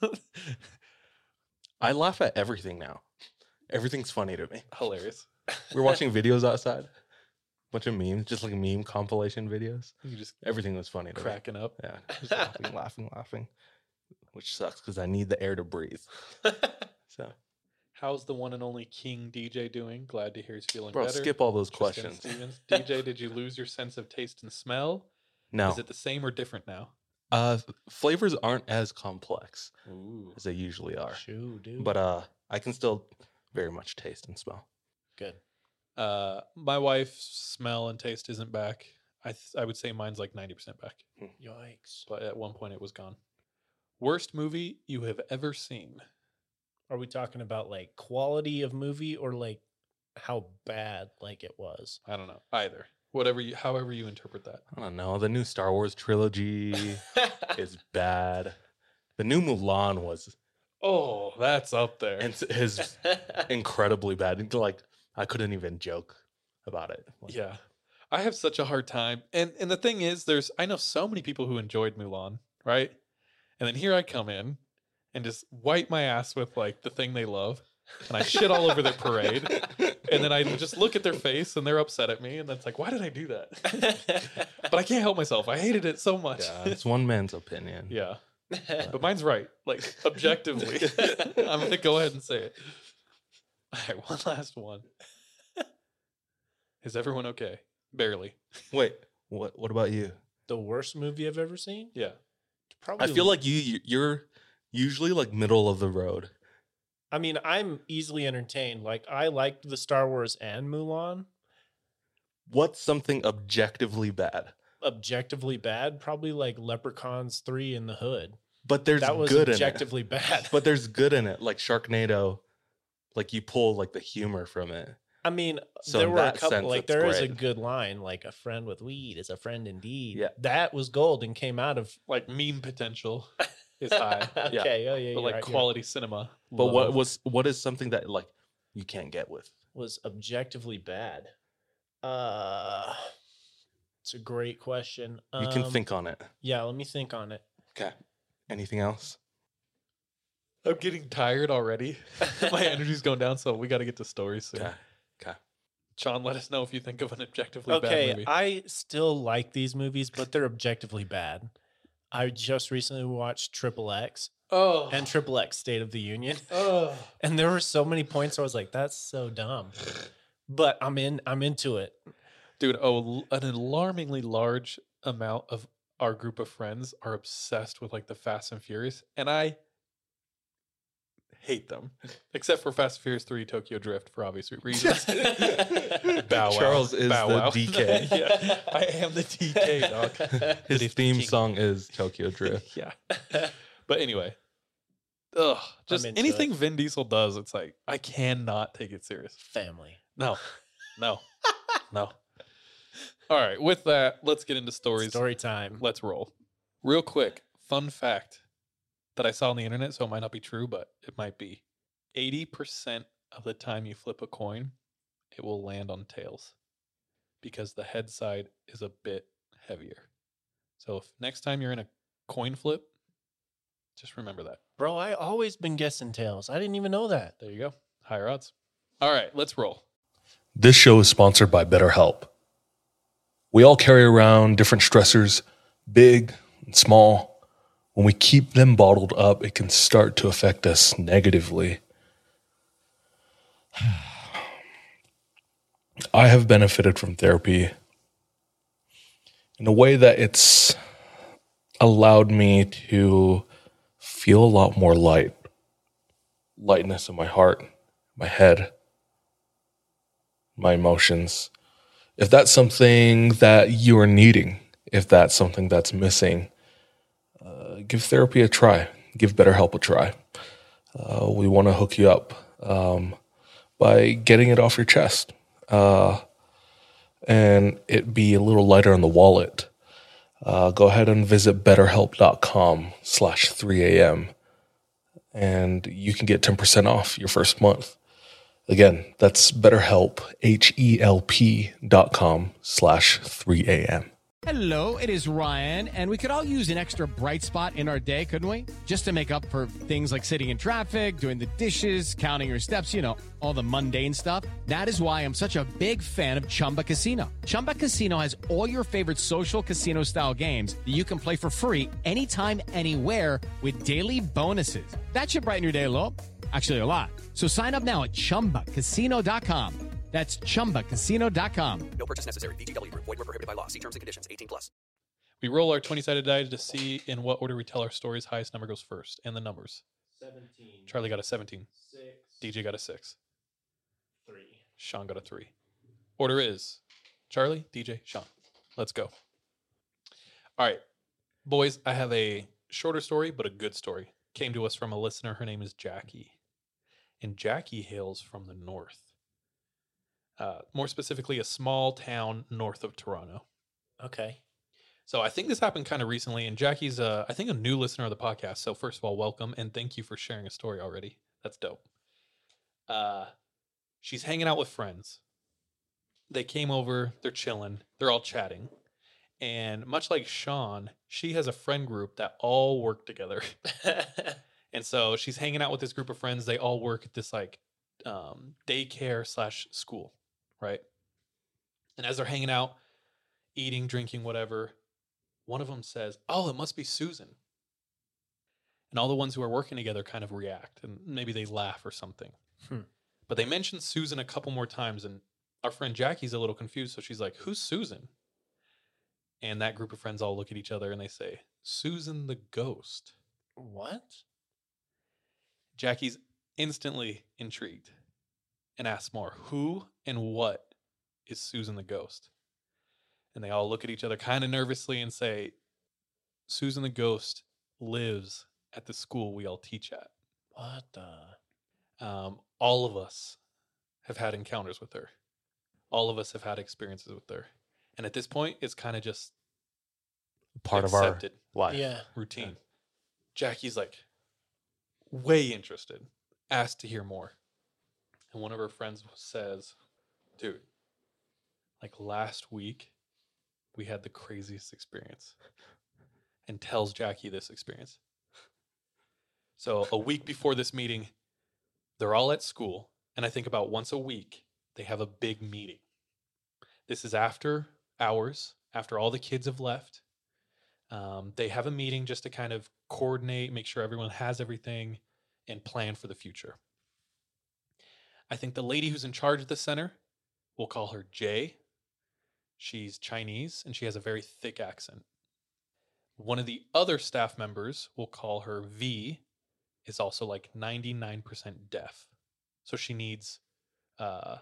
I laugh at everything now. Everything's funny to me. Hilarious. We're watching videos outside, bunch of memes, just like meme compilation videos. You just Everything was funny to me. cracking up. Yeah, just laughing, laughing, laughing, which sucks because I need the air to breathe. So, How's the one and only King D J doing? Glad to hear he's feeling bro, better. skip all those Tristan questions. Stevens. D J, did you lose your sense of taste and smell? No, Is it the same or different now? uh, flavors aren't as complex Ooh. as they usually are, Shoo, dude. but uh, I can still very much taste and smell. good. Uh, my wife's smell and taste isn't back. I th- I would say mine's like ninety percent back, Yikes. but at one point it was gone. Worst movie you have ever seen? Are we talking about like quality of movie or like how bad like it was? I don't know. Either. Whatever you, however you interpret that. I don't know. The new Star Wars trilogy is bad. The new Mulan was Oh, that's up there. and is incredibly bad. Like I couldn't even joke about it. Like, Yeah. I have such a hard time. And and the thing is, there's I know so many people who enjoyed Mulan, right? And then here I come in and just wipe my ass with like the thing they love. And I shit all over their parade. And then I just look at their face and they're upset at me. And that's like, why did I do that? But I can't help myself. I hated it so much. yeah, it's one man's opinion. Yeah. But mine's right. Like objectively. I'm gonna go ahead and say it. All right, one last one. Is everyone okay? Barely. Wait, what? What about you? The worst movie I've ever seen? Yeah. Probably. I feel like you you're usually like middle of the road. I mean, I'm easily entertained. Like I liked the Star Wars and Mulan. What's something objectively bad? Objectively bad, probably like Leprechauns three in the Hood. But there's That was good in it. objectively bad. But there's good in it, like Sharknado. Like you pull like the humor from it. I mean, So there in were a that couple. sense, Like it's there is a great. good line, like a friend with weed is a friend indeed. Yeah. That was gold and came out of. Like meme potential is high. Okay, oh yeah, But you're like right, you're- quality cinema. But what love. was what is something that like you can't get with? was objectively bad. Uh, it's a great question. You can Um, think on it. Yeah, let me think on it. Okay. Anything else? I'm getting tired already. My energy's going down, so we got to get to stories soon. Okay. Okay. Sean, let us know if you think of an objectively bad Okay, movie. I still like these movies, but they're objectively bad. I just recently watched Triple X oh, and Triple X State of the Union, oh. and there were so many points where I was like, "That's so dumb," but I'm in. I'm into it. Dude, oh, an alarmingly large amount of our group of friends are obsessed with like the Fast and Furious, and I hate them, except for Fast and Furious three Tokyo Drift for obvious reasons. Bow Wow. Charles is Bow the Wow. D K. Yeah, I am the D K, dog. His theme song is Tokyo Drift. Yeah. But anyway, ugh, just into anything it. Vin Diesel does, it's like I cannot take it serious. Family. No, no, no. All right, with that, let's get into stories. Story time. Let's roll. Real quick, fun fact that I saw on the internet, so it might not be true, but it might be. eighty percent of the time you flip a coin, it will land on tails because the head side is a bit heavier. So if next time you're in a coin flip, just remember that. Bro, I always been guessing tails. I didn't even know that. There you go. Higher odds. All right, let's roll. This show is sponsored by BetterHelp. We all carry around different stressors, big and small. When we keep them bottled up, it can start to affect us negatively. I have benefited from therapy in a way that it's allowed me to feel a lot more light, lightness in my heart, my head, my emotions. If that's something that you are needing, if that's something that's missing, uh, give therapy a try. Give BetterHelp a try. Uh, we want to hook you up um, by getting it off your chest uh, and it be a little lighter on the wallet. Uh, go ahead and visit betterhelp.com slash 3am and you can get ten percent off your first month. Again, that's BetterHelp, H-E-L-P dot com slash 3am. Hello, it is Ryan, and we could all use an extra bright spot in our day, couldn't we? Just to make up for things like sitting in traffic, doing the dishes, counting your steps, you know, all the mundane stuff. That is why I'm such a big fan of Chumba Casino. Chumba Casino has all your favorite social casino-style games that you can play for free anytime, anywhere with daily bonuses. That should brighten your day a little. Actually, a lot. So sign up now at chumba casino dot com. That's chumba casino dot com. No purchase necessary. V G W Group. Void where prohibited by law. See terms and conditions. eighteen plus. We roll our twenty-sided die to see in what order we tell our stories. Highest number goes first. And the numbers. seventeen. Charlie got a seventeen. six. D J got a six. three. Sean got a three. Order is Charlie, D J, Sean. Let's go. All right. Boys, I have a shorter story, but a good story. Came to us from a listener. Her name is Jackie. And Jackie hails from the north. Uh, more specifically, a small town north of Toronto. Okay. So I think this happened kind of recently, and Jackie's, uh, I think, a new listener of the podcast. So first of all, welcome, and thank you for sharing a story already. That's dope. Uh, she's hanging out with friends. They came over, they're chilling, they're all chatting. And much like Sean, she has a friend group that all work together. And so she's hanging out with this group of friends. They all work at this like um, daycare slash school, right? And as they're hanging out, eating, drinking, whatever, one of them says, "Oh, it must be Susan." And all the ones who are working together kind of react and maybe they laugh or something. Hmm. But they mention Susan a couple more times and our friend Jackie's a little confused. So she's like, "Who's Susan?" And that group of friends all look at each other and they say, "Susan the ghost." What? Jackie's instantly intrigued and asks more, "Who and what is Susan the ghost?" And they all look at each other kind of nervously and say, "Susan the ghost lives at the school we all teach at." What the? Um, all of us have had encounters with her. All of us have had experiences with her. And at this point, it's kind of just Part accepted of our life. Yeah. routine. Jackie's like way interested, asked to hear more. And one of her friends says, "Dude, like last week, we had the craziest experience," and tells Jackie this experience. So a week before this meeting, they're all at school. And I think about once a week, they have a big meeting. This is after hours, after all the kids have left. Um, they have a meeting just to kind of coordinate, make sure everyone has everything, and plan for the future. I think the lady who's in charge of the center, we'll call her Jay. She's Chinese, and she has a very thick accent. One of the other staff members, we'll call her V, is also like ninety-nine percent deaf. So she needs uh,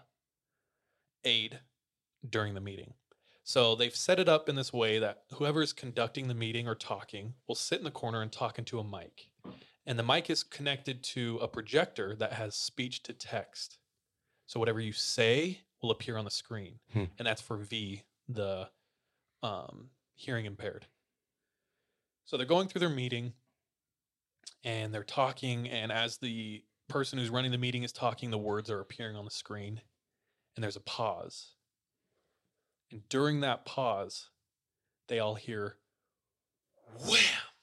aid during the meeting. So they've set it up in this way that whoever is conducting the meeting or talking will sit in the corner and talk into a mic. And the mic is connected to a projector that has speech to text. So whatever you say will appear on the screen. Hmm. And that's for V, the um, hearing impaired. So they're going through their meeting and they're talking. And as the person who's running the meeting is talking, the words are appearing on the screen. And there's a pause. And during that pause, they all hear wham!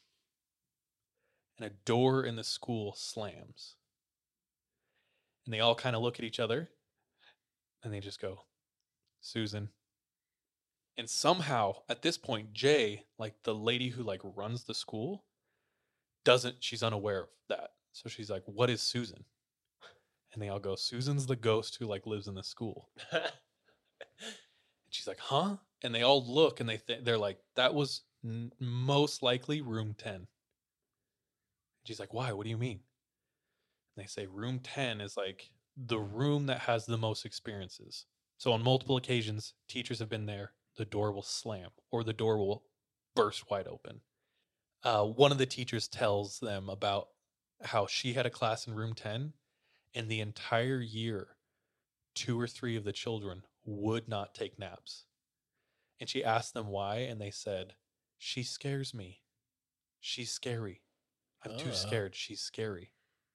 And a door in the school slams. And they all kind of look at each other and they just go, "Susan." And somehow at this point, Jay, like the lady who like runs the school, doesn't, she's unaware of that. So she's like, what is Susan? And they all go, Susan's the ghost who like lives in the school. And she's like, huh? And they all look and they th- they're like, that was n- most likely room ten. And she's like, why? What do you mean? And they say room ten is like the room that has the most experiences. So on multiple occasions, teachers have been there, the door will slam or the door will burst wide open. Uh, one of the teachers tells them about how she had a class in room ten, and the entire year, two or three of the children would not take naps. And she asked them why, and they said, she scares me. She's scary. I'm too Uh. scared. She's scary.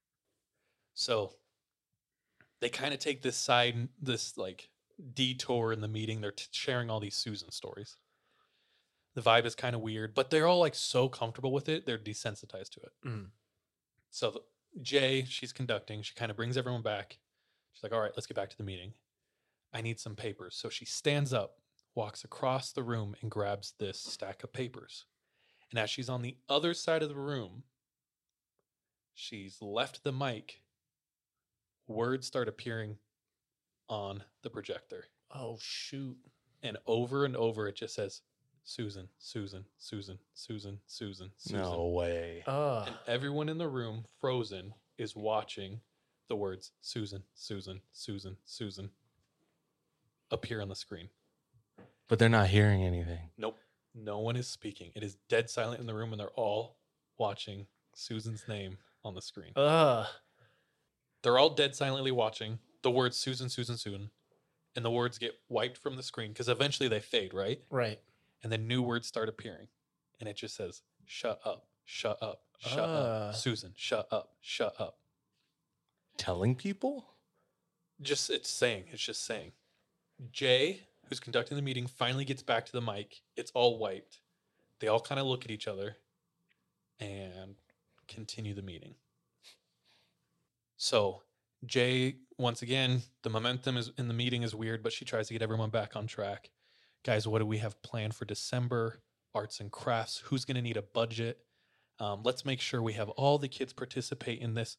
So they kind of take this side, this like detour in the meeting. They're t- sharing all these Susan stories. The vibe is kind of weird, but they're all like so comfortable with it, they're desensitized to it. Mm. So the, Jay, she's conducting. She kind of brings everyone back. She's like, all right, let's get back to the meeting. I need some papers. So she stands up, walks across the room, and grabs this stack of papers. And as she's on the other side of the room, she's left the mic. Words start appearing on the projector. Oh, shoot. And over and over, it just says, Susan, Susan, Susan, Susan, Susan, Susan. No way. Uh, And everyone in the room, frozen, is watching the words Susan, Susan, Susan, Susan appear on the screen. But they're not hearing anything. Nope. No one is speaking. It is dead silent in the room, and they're all watching Susan's name on the screen. uh, They're all dead silently watching the words Susan, Susan, Susan, and the words get wiped from the screen because eventually they fade, right? right. And then new words start appearing, and it just says, shut up, shut up, shut Ah. up, Susan, shut up, shut up. Telling people? Just, it's saying, it's just saying. Jay, who's conducting the meeting, finally gets back to the mic. It's all wiped. They all kind of look at each other and continue the meeting. So Jay, once again, the momentum is in the meeting is weird, but she tries to get everyone back on track. Guys, what do we have planned for December? Arts and crafts. Who's going to need a budget? Um, let's make sure we have all the kids participate in this.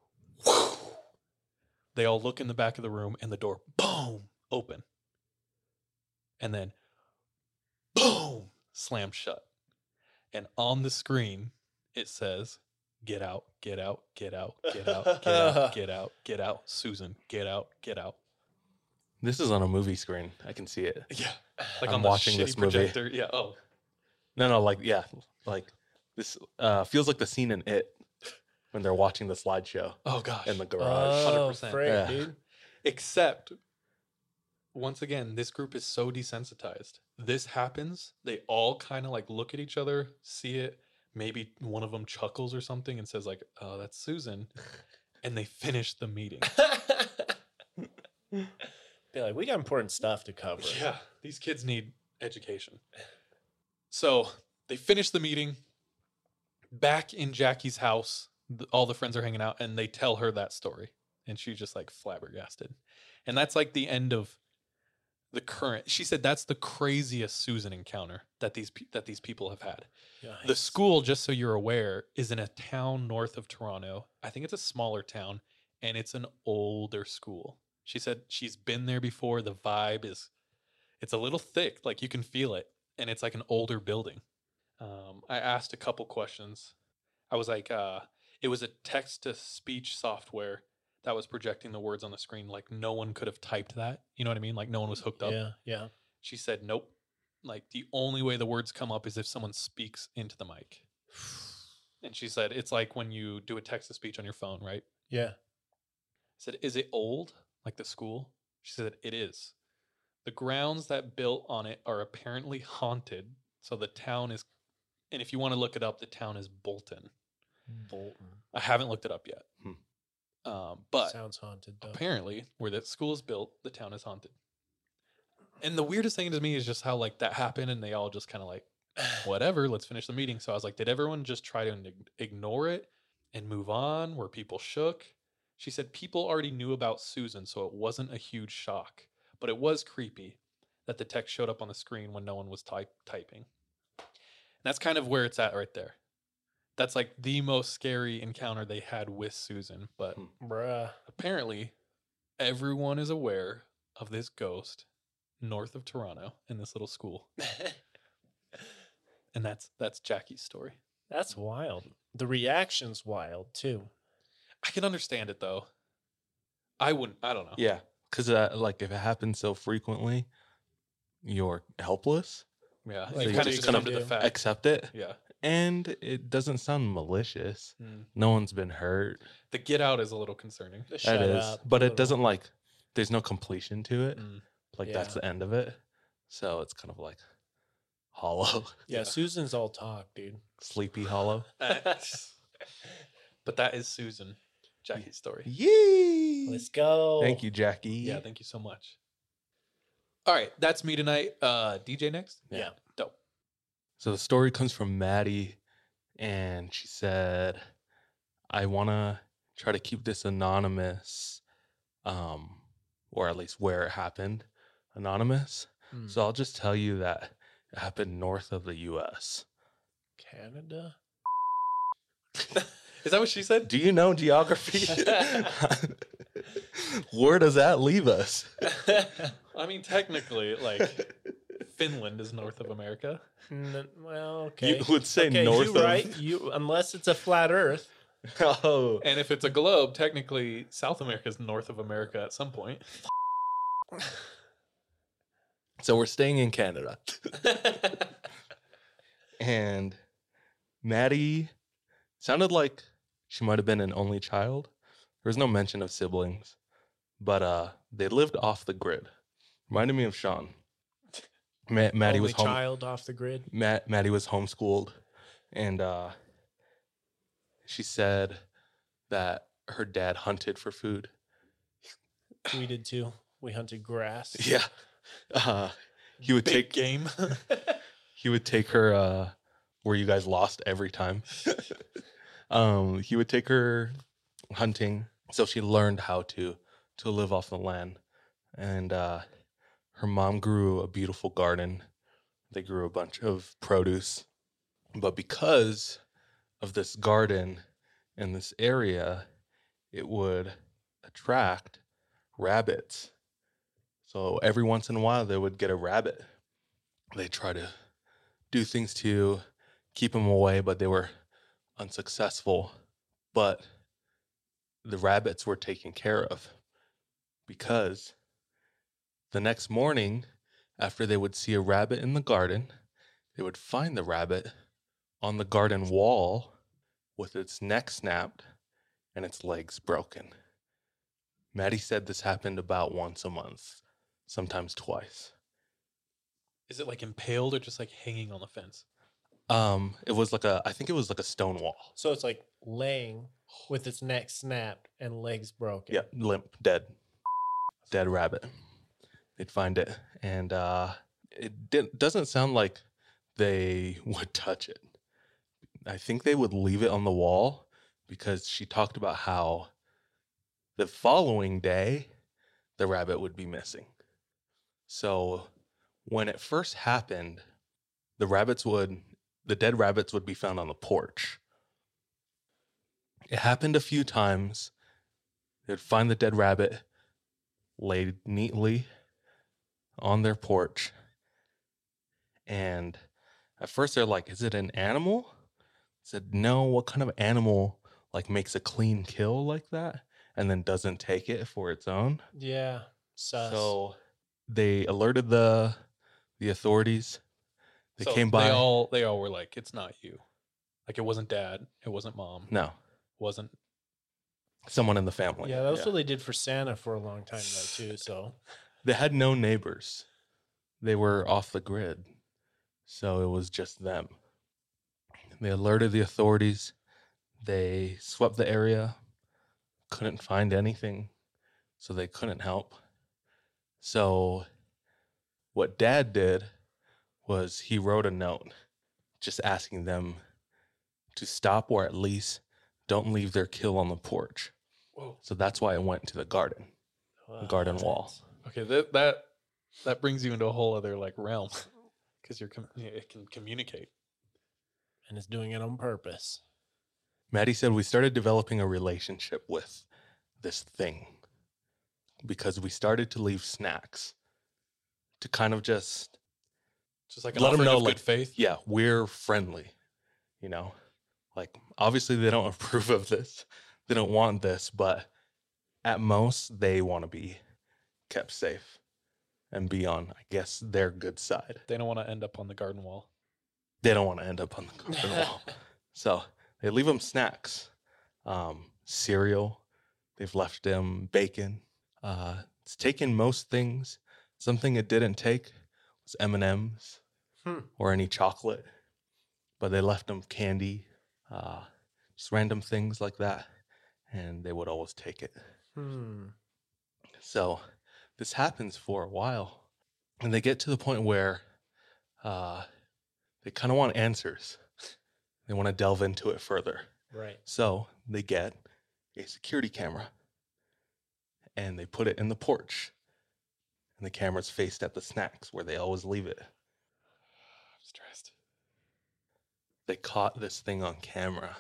They all look in the back of the room and the door, boom, open. And then, boom, slam shut. And on the screen, it says, get out, get out, get out, get out, get out, get out, get out. Susan, get out, get out. This is on a movie screen. I can see it. Yeah. Like I'm on the watching shitty this movie. projector. Yeah. Oh. No, no, like, yeah. Like, this uh, feels like the scene in It when they're watching the slideshow Oh gosh. in the garage. Oh, one hundred percent. frick, Yeah. dude. Except, once again, this group is so desensitized. This happens. They all kind of like look at each other, see it. Maybe one of them chuckles or something and says like, "Oh, that's Susan," and they finish the meeting. Be like, we got important stuff to cover. Yeah, these kids need education. So they finish the meeting. Back in Jackie's house, th- all the friends are hanging out, and they tell her that story, and she's just like flabbergasted. And that's like the end of the current. She said that's the craziest Susan encounter that these pe- that these people have had. Yikes. The school, just so you're aware, is in a town north of Toronto. I think it's a smaller town, and it's an older school. She said she's been there before. The vibe is, it's a little thick, like you can feel it, and it's like an older building. Um, I asked a couple questions. I was like, uh, it was a text-to-speech software that was projecting the words on the screen. Like no one could have typed that. You know what I mean? Like no one was hooked up. Yeah, yeah. She said, nope. Like the only way the words come up is if someone speaks into the mic. And she said, it's like when you do a text to speech on your phone, right? Yeah. I said, is it old? Like the school? She said, it is. The grounds that built on it are apparently haunted. So the town is, and if you want to look it up, the town is Bolton. Bolton. I haven't looked it up yet. Hmm. Um, but Sounds haunted, though. apparently where the school is built, the town is haunted. And the weirdest thing to me is just how like that happened and they all just kind of like, whatever, let's finish the meeting. So I was like, did everyone just try to ig- ignore it and move on? Were people shook? She said people already knew about Susan, so it wasn't a huge shock, but it was creepy that the text showed up on the screen when no one was type typing. And that's kind of where it's at right there. That's like the most scary encounter they had with Susan. But Bruh. apparently, everyone is aware of this ghost north of Toronto in this little school. And that's that's Jackie's story. That's wild. The reaction's wild too. I can understand it though. I wouldn't. I don't know. Yeah, because uh, like if it happens so frequently, you're helpless. Yeah. Like, you what kind of do you just gonna come to the do? fact. Accept it, Yeah. and it doesn't sound malicious. Mm. No one's been hurt. The get out is a little concerning. Just That shut is, up, but it little- doesn't like. There's no completion to it. Mm. Like that's Yeah. the end of it. So it's kind of like hollow, Yeah, Yeah. Susan's all talk, dude. sleepy hollow. But that is Susan, Jackie's story. Yee! Let's go. Thank you, Jackie. Yeah, thank you so much. All right, that's me tonight. Uh, D J next? Yeah. Dope. So the story comes from Maddie, and she said, "I want to try to keep this anonymous, um, or at least where it happened, anonymous. Hmm. So I'll just tell you that it happened north of the U S" Canada? Is that what she said? Do you know geography? Where does that leave us? I mean, technically, like, Finland is north of America. N- well, okay. You would say okay, north you of. right. You unless it's a flat Earth. Oh, And if it's a globe, technically, South America is north of America at some point. so we're staying in Canada. And Maddie sounded like she might have been an only child. There was no mention of siblings, but uh, they lived off the grid. Reminded me of Sean. Ma- Maddie Only was home. child off the grid. Matt, Maddie was homeschooled, and uh, she said that her dad hunted for food. We did too. We hunted grass. Yeah, uh, he would Big take game. he would take her uh, where you guys lost every time. um, he would take her hunting, so she learned how to to live off the land, and uh, her mom grew a beautiful garden. They grew a bunch of produce, but because of this garden in this area, it would attract rabbits. So every once in a while, they would get a rabbit. They try to do things to keep them away, but they were unsuccessful. But the rabbits were taken care of because the next morning, after they would see a rabbit in the garden, they would find the rabbit on the garden wall with its neck snapped and its legs broken. Maddie said this happened about once a month, sometimes twice. Is it like impaled or just like hanging on the fence? Um, it was like a, I think it was like a stone wall. So it's like laying with its neck snapped and legs broken. Yeah, limp, dead, dead rabbit. They'd find it, and uh, it didn't, doesn't sound like they would touch it. I think they would leave it on the wall because she talked about how the following day the rabbit would be missing. So when it first happened, the rabbits would, the dead rabbits would be found on the porch. It happened a few times. They'd find the dead rabbit laid neatly on their porch. And at first they're like, is it an animal? I said, no, what kind of animal like makes a clean kill like that and then doesn't take it for its own? Yeah. Sus. So they alerted the the authorities. They So came by. They all they all were like, it's not you. Like it wasn't dad. It wasn't mom. No, Wasn't. someone in the family. yeah, that's what they did for Santa for a long time though too. So They had no neighbors. They were off the grid. So it was just them. They alerted the authorities. They swept the area. Couldn't find anything. So they couldn't help. So what Dad did was he wrote a note just asking them to stop or at least don't leave their kill on the porch. Whoa. So that's why it went to the garden, the garden wall. Okay, that that that brings you into a whole other like realm because you're com- it can communicate. And it's doing it on purpose. Maddie said we started developing a relationship with this thing because we started to leave snacks to kind of just Just like an let them offering know, of like, good faith. yeah, we're friendly, you know, like obviously they don't approve of this. They don't want this, but at most they want to be kept safe and be on, I guess, their good side. They don't want to end up on the garden wall. They don't want to end up on the garden wall. So they leave them snacks, um, cereal. They've left them bacon. Uh, it's taken most things. Something it didn't take was M and M's Hmm. or any chocolate, but they left them candy, uh, just random things like that, and they would always take it. Hmm. So this happens for a while, and they get to the point where uh, they kind of want answers. They want to delve into it further. Right. So they get a security camera, and they put it in the porch, and the camera's faced at the snacks where they always leave it. I'm stressed. They caught this thing on camera.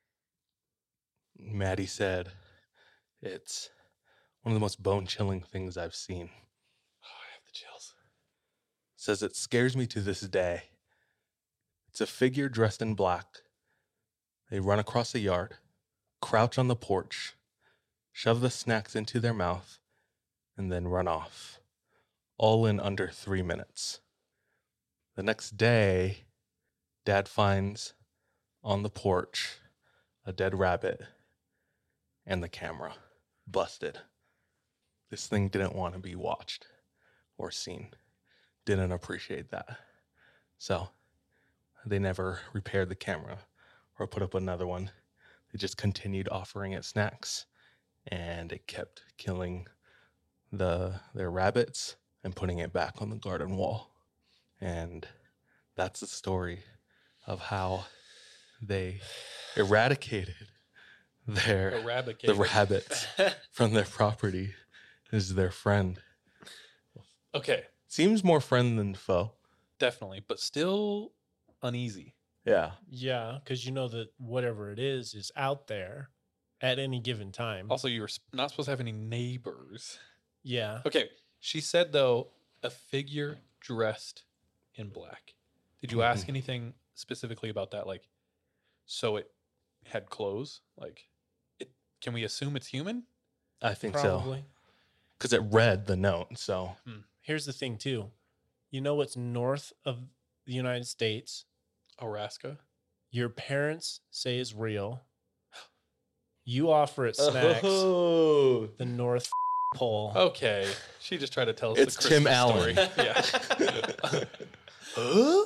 Maddie said it's one of the most bone-chilling things I've seen. Oh, I have the chills. Says it scares me to this day. It's a figure dressed in black. They run across a yard, crouch on the porch, shove the snacks into their mouth, and then run off. All in under three minutes. The next day, Dad finds on the porch a dead rabbit and the camera busted. This thing didn't want to be watched or seen. Didn't appreciate that. So they never repaired the camera or put up another one. They just continued offering it snacks, and it kept killing the their rabbits and putting it back on the garden wall. And that's the story of how they eradicated their Eradicated. the rabbits from their property. Is their friend. Okay, Seems more friend than foe. definitely, but still uneasy. Yeah. Yeah, because you know that whatever it is is out there at any given time. Also, you're sp- not supposed to have any neighbors. Yeah. Okay, she said though a figure dressed in black. Did you ask anything specifically about that? Like, so it had clothes. Like, it. Can we assume it's human? I think so. Probably. Because it read the note. So Here's the thing, too. You know what's north of the United States? Alaska. Your parents say is real. You offer it snacks. Oh. The North Pole. Okay, she just tried to tell us. It's the Tim Christmas Allen. Story. Yeah.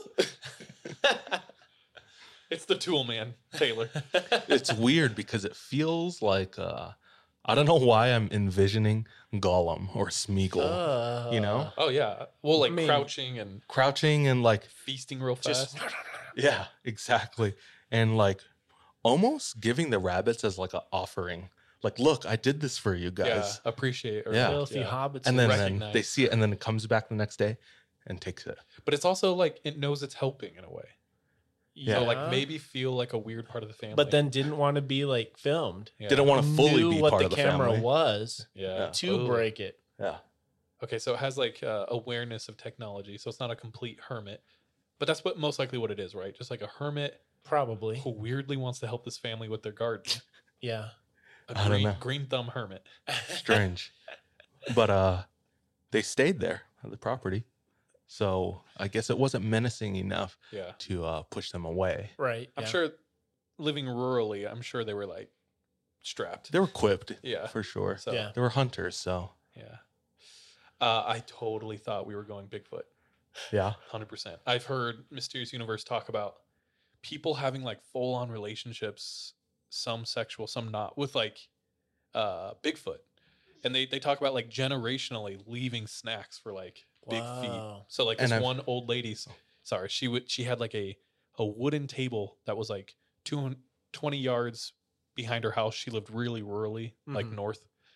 It's the Tool Man, Taylor. It's weird because it feels like uh I don't know why I'm envisioning Gollum or Smeagol. Uh, you know? Oh yeah. Well, like I mean- crouching and Crouching and like feasting real Just fast. yeah, exactly. And like almost giving the rabbits as like an offering. Like, look, I did this for you Yeah, guys. appreciate. Or, Yeah. filthy yeah. hobbits. And then, are- then they recognize. see it and then it comes back the next day and takes it. But it's also like it knows it's helping in a way. Yeah. So like maybe feel like a weird part of the family. But then didn't want to be like filmed. yeah. Didn't want to fully Knew be what part the of the camera family. was Yeah. Yeah. to Ooh. break it. Yeah. Okay, so it has like uh, awareness of technology, so it's not a complete hermit, but that's what most likely what it is, right? Just like a hermit Probably. who weirdly wants to help this family with their garden. Yeah. A I don't green, know. green thumb hermit. Strange. But uh they stayed there at the property. So I guess it wasn't menacing enough Yeah, to uh push them away. Right. I'm yeah. sure living rurally, I'm sure they were like strapped. They were equipped, Yeah. for sure. So Yeah. They were hunters, so yeah. Uh, I totally thought we were going Bigfoot. yeah. one hundred percent. I've heard Mysterious Universe talk about people having like full on relationships, some sexual, some not, with like uh, Bigfoot. And they, they talk about like generationally leaving snacks for like big feet. Wow. So like And this I've- one old lady's, sorry, she would she had like a a wooden table that was like two hundred twenty yards behind her house. She lived really rurally, like Mhm. north.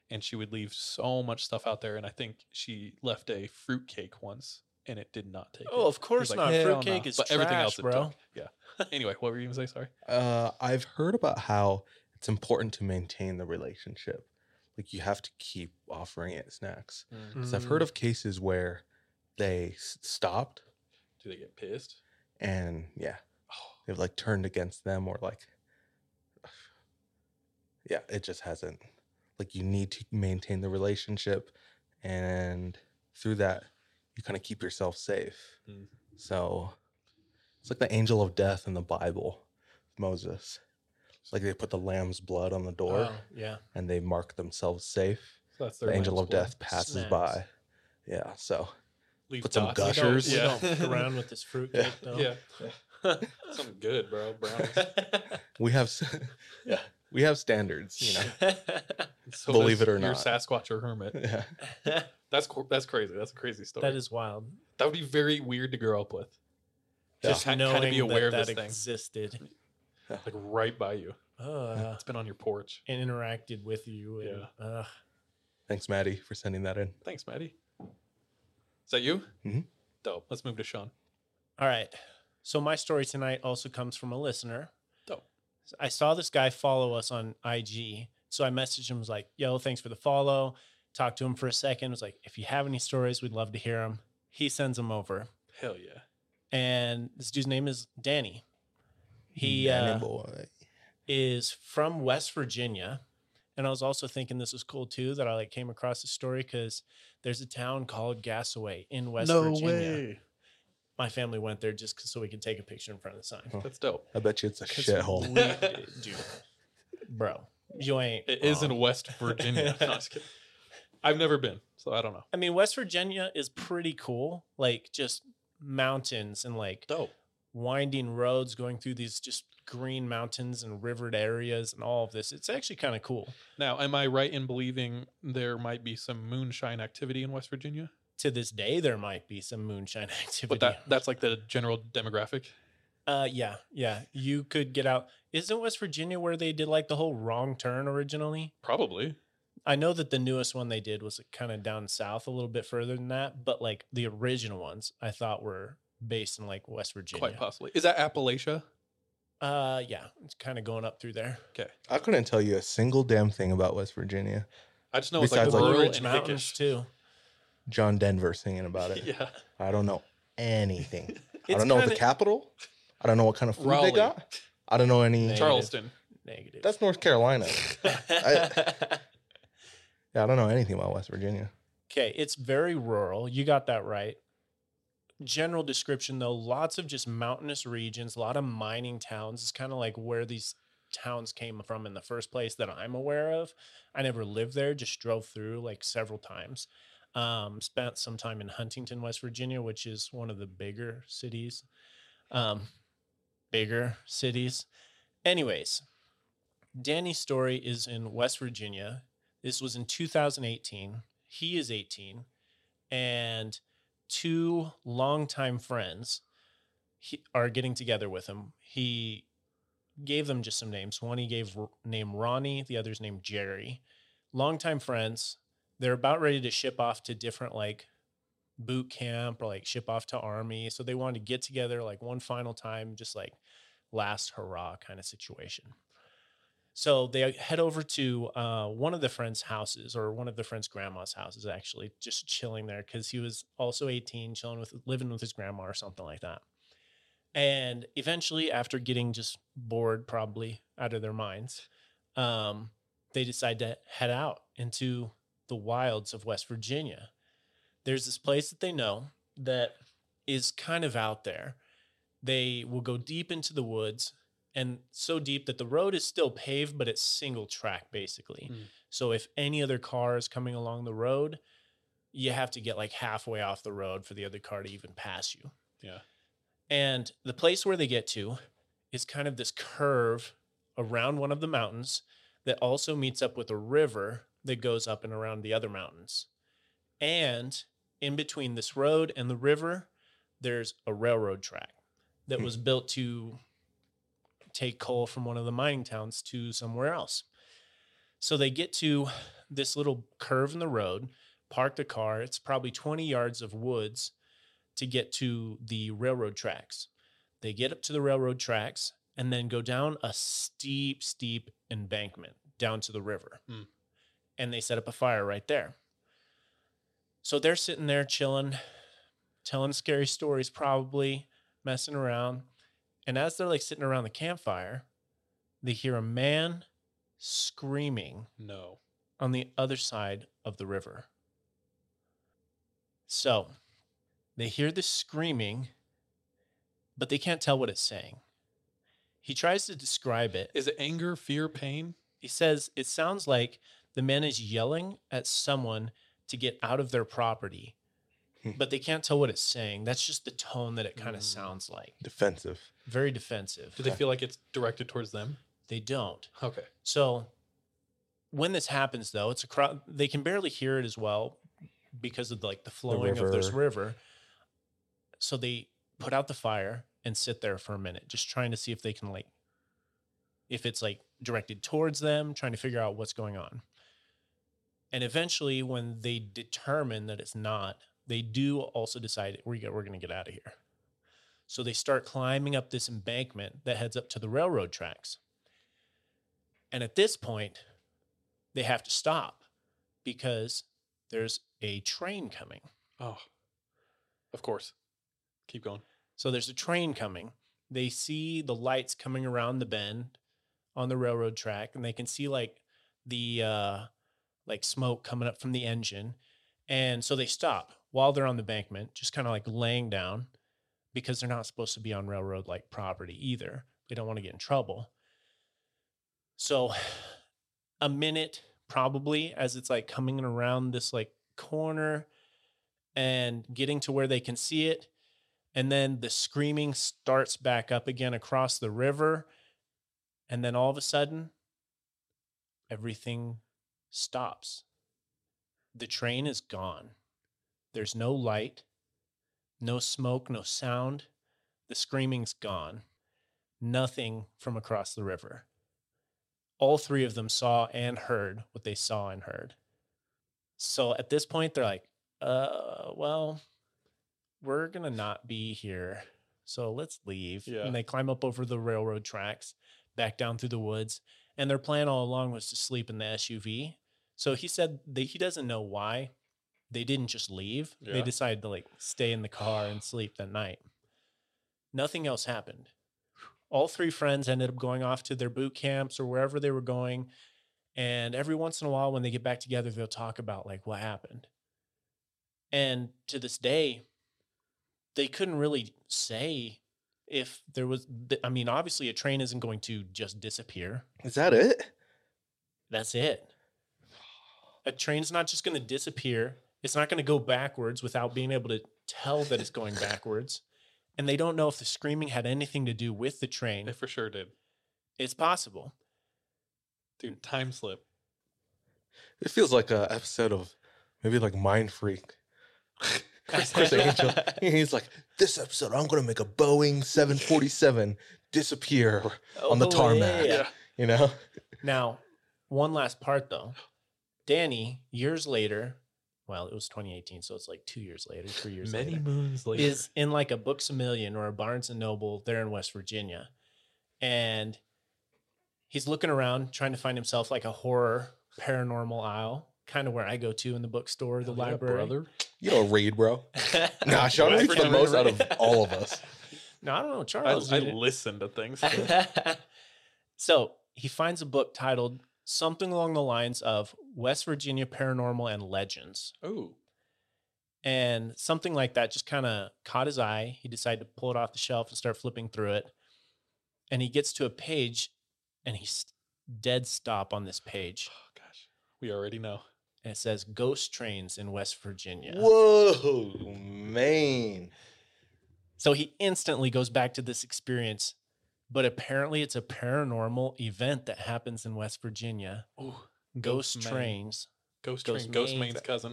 and she would leave so much stuff out there. And I think she left a fruit cake once, and it did not take it. Oh, of course He's not. "Hell Fruitcake no." is But everything trash, else it bro. took. Yeah. Anyway, what were you going to say? Sorry. Uh, I've heard about how it's important to maintain the relationship. Like you have to keep offering it snacks. Because I've heard of cases where they s- stopped Do they get pissed? and yeah, they've like turned against them or like, yeah, it just hasn't. Like you need to maintain the relationship, and through that, you kind of keep yourself safe. Mm. So it's like the angel of death in the Bible, Moses. It's like they put the lamb's blood on the door Oh, yeah. and they mark themselves safe. So that's The their angel lamb's of blood. death passes Snacks. by. Yeah, so Leave Put some dots. gush- We don't, Gushers. we Yeah. don't fuck around with this fruitcake, though. Yeah. Something good, bro. Brownies. we have, s- yeah, we have standards, you know. So Believe does it or your not. Sasquatch or hermit. Yeah. That's co- that's crazy. That's a crazy story. That is wild. That would be very weird to grow up with. Just Ki- knowing kinda be aware that of this that thing, existed. like right by you. Uh, It's been on your porch. and interacted with you. And, uh, Thanks, Maddie, for sending that in. Thanks, Maddie. Is that you? Mhm. Dope. Let's move to Sean. all right. So my story tonight also comes from a listener. Dope. I saw this guy follow us on I G. So I messaged him, was like, yo, thanks for the follow. Talked to him for a second. Was like, if you have any stories, we'd love to hear them. He sends them over. Hell yeah. And this dude's name is Danny. He Danny uh, boy. is from West Virginia. And I was also thinking this was cool too, that I like came across this story because there's a town called Gassaway in West Virginia. My family went there just 'cause- so we could take a picture in front of the sign. That's dope. I bet you it's a 'Cause shithole. we- dude, bro, you ain't. It is in wrong. West Virginia. No, just kidding. I've never been, so I don't know. I mean, West Virginia is pretty cool. Like just mountains and like Dope. winding roads going through these just green mountains and rivered areas and all of this. It's actually kind of cool. Now, am I right in believing there might be some moonshine activity in West Virginia? To this day, there might be some moonshine activity. But that that's like the general demographic. uh, yeah, yeah. You could get out. Isn't West Virginia where they did like the whole wrong turn originally? Probably. I know that the newest one they did was kind of down south a little bit further than that, but like the original ones I thought were based in like West Virginia. Quite possibly. Is that Appalachia? Uh, yeah, it's kind of going up through there. Okay. I couldn't tell you a single damn thing about West Virginia. I just know it's like Besides, like, Blue rural Ridge and Mountains hickish. too. John Denver singing about it. Yeah. I don't know anything. I It's don't know the kinda- capital. I don't know what kind of food Raleigh. they got. I don't know any. Negative. Charleston. Negative. That's North Carolina. I- Yeah, I don't know anything about West Virginia. Okay, it's very rural. You got that right. General description though, lots of just mountainous regions, a lot of mining towns. It's kind of like where these towns came from in the first place that I'm aware of. I never lived there, just drove through like several times. Um, spent some time in Huntington, West Virginia, which is one of the bigger cities. Um, bigger cities. Anyways, Danny's story is in West Virginia. This was in two thousand eighteen. He is eighteen, and two longtime friends he, are getting together with him. He gave them just some names. One he gave r- name Ronnie, the other's named Jerry. Longtime friends. They're about ready to ship off to different like boot camp or like ship off to army. So they wanted to get together like one final time, just like last hurrah kind of situation. So they head over to uh, one of the friends' houses, or one of the friends' grandma's houses, actually, just chilling there because he was also eighteen, chilling with, living with his grandma or something like that. And eventually, after getting just bored, probably out of their minds, um, they decide to head out into the wilds of West Virginia. There's this place that they know that is kind of out there. They will go deep into the woods, and so deep that the road is still paved, but it's single track basically. Mm. So if any other car is coming along the road, you have to get like halfway off the road for the other car to even pass you. Yeah. And the place where they get to is kind of this curve around one of the mountains that also meets up with a river that goes up and around the other mountains. And in between this road and the river, there's a railroad track that was built to take coal from one of the mining towns to somewhere else. So they get to this little curve in the road, park the car. It's probably twenty yards of woods to get to the railroad tracks. They get up to the railroad tracks and then go down a steep, steep embankment down to the river. Hmm. And they set up a fire right there. So they're sitting there chilling, telling scary stories, probably messing around. And as they're like sitting around the campfire, they hear a man screaming No. on the other side of the river. So they hear the screaming, but they can't tell what it's saying. He tries to describe it. Is it anger, fear, pain? He says it sounds like the man is yelling at someone to get out of their property, but they can't tell what it's saying. That's just the tone that it kind of Mm. sounds like. Defensive. Very defensive. Do they feel like it's directed towards them? They don't. Okay. So when this happens, though, it's a crowd. They can barely hear it as well because of like the flowing of this river. river. So they put out the fire and sit there for a minute, just trying to see if they can like, if it's like directed towards them, trying to figure out what's going on. And eventually, when they determine that it's not, they do also decide we we're going to get out of here. So they start climbing up this embankment that heads up to the railroad tracks. And at this point, they have to stop because there's a train coming. Oh, of course. Keep going. So there's a train coming. They see the lights coming around the bend on the railroad track, and they can see like the uh, like smoke coming up from the engine. And so they stop while they're on the embankment, just kind of like laying down because they're not supposed to be on railroad like property either. They don't want to get in trouble. So a minute probably as it's like coming around this like corner and getting to where they can see it. And then the screaming starts back up again across the river. And then all of a sudden, everything stops. The train is gone. There's no light, no smoke, no sound. The screaming's gone. Nothing from across the river. All three of them saw and heard what they saw and heard. So at this point, they're like, uh, well, we're going to not be here. So let's leave. Yeah. And they climb up over the railroad tracks, back down through the woods. And their plan all along was to sleep in the S U V. So he said that he doesn't know why they didn't just leave. Yeah. They decided to like stay in the car and sleep that night. Nothing else happened. All three friends ended up going off to their boot camps or wherever they were going. And every once in a while, when they get back together, they'll talk about like what happened. And to this day, they couldn't really say if there was, I mean, obviously a train isn't going to just disappear. Is that it? That's it. A train's not just going to disappear. It's not going to go backwards without being able to tell that it's going backwards. And they don't know if the screaming had anything to do with the train. They for sure did. It's possible. Dude, time slip. It feels like a episode of maybe like Mind Freak. Chris, Chris Angel. He's like, this episode, I'm going to make a Boeing seven forty-seven disappear on the Oh, tarmac. yeah. You know? Now, one last part though. Danny, years later, well, it was twenty eighteen, so it's like two years later, three years Many later, moons later. is in like a Books a Million or a Barnes and Noble there in West Virginia. And he's looking around trying to find himself like a horror paranormal aisle, kind of where I go to in the bookstore, the Hell yeah, library. brother. You know, Reed, bro. Nah, Sean West reads the Virginia most out of Reed. all of us. No, I don't know. I, Charles. I did it. listen to things. So he finds a book titled something along the lines of West Virginia Paranormal and Legends. Oh, And something like that just kind of caught his eye. He decided to pull it off the shelf and start flipping through it. And he gets to a page and he's dead stop on this page. oh gosh. We already know. And it says ghost trains in West Virginia. Whoa, man. So he instantly goes back to this experience, but apparently it's a paranormal event that happens in West Virginia. Ooh, Ghost Ghost Main. trains. Ghost, Ghost Train, Ghost Main's- Main's cousin.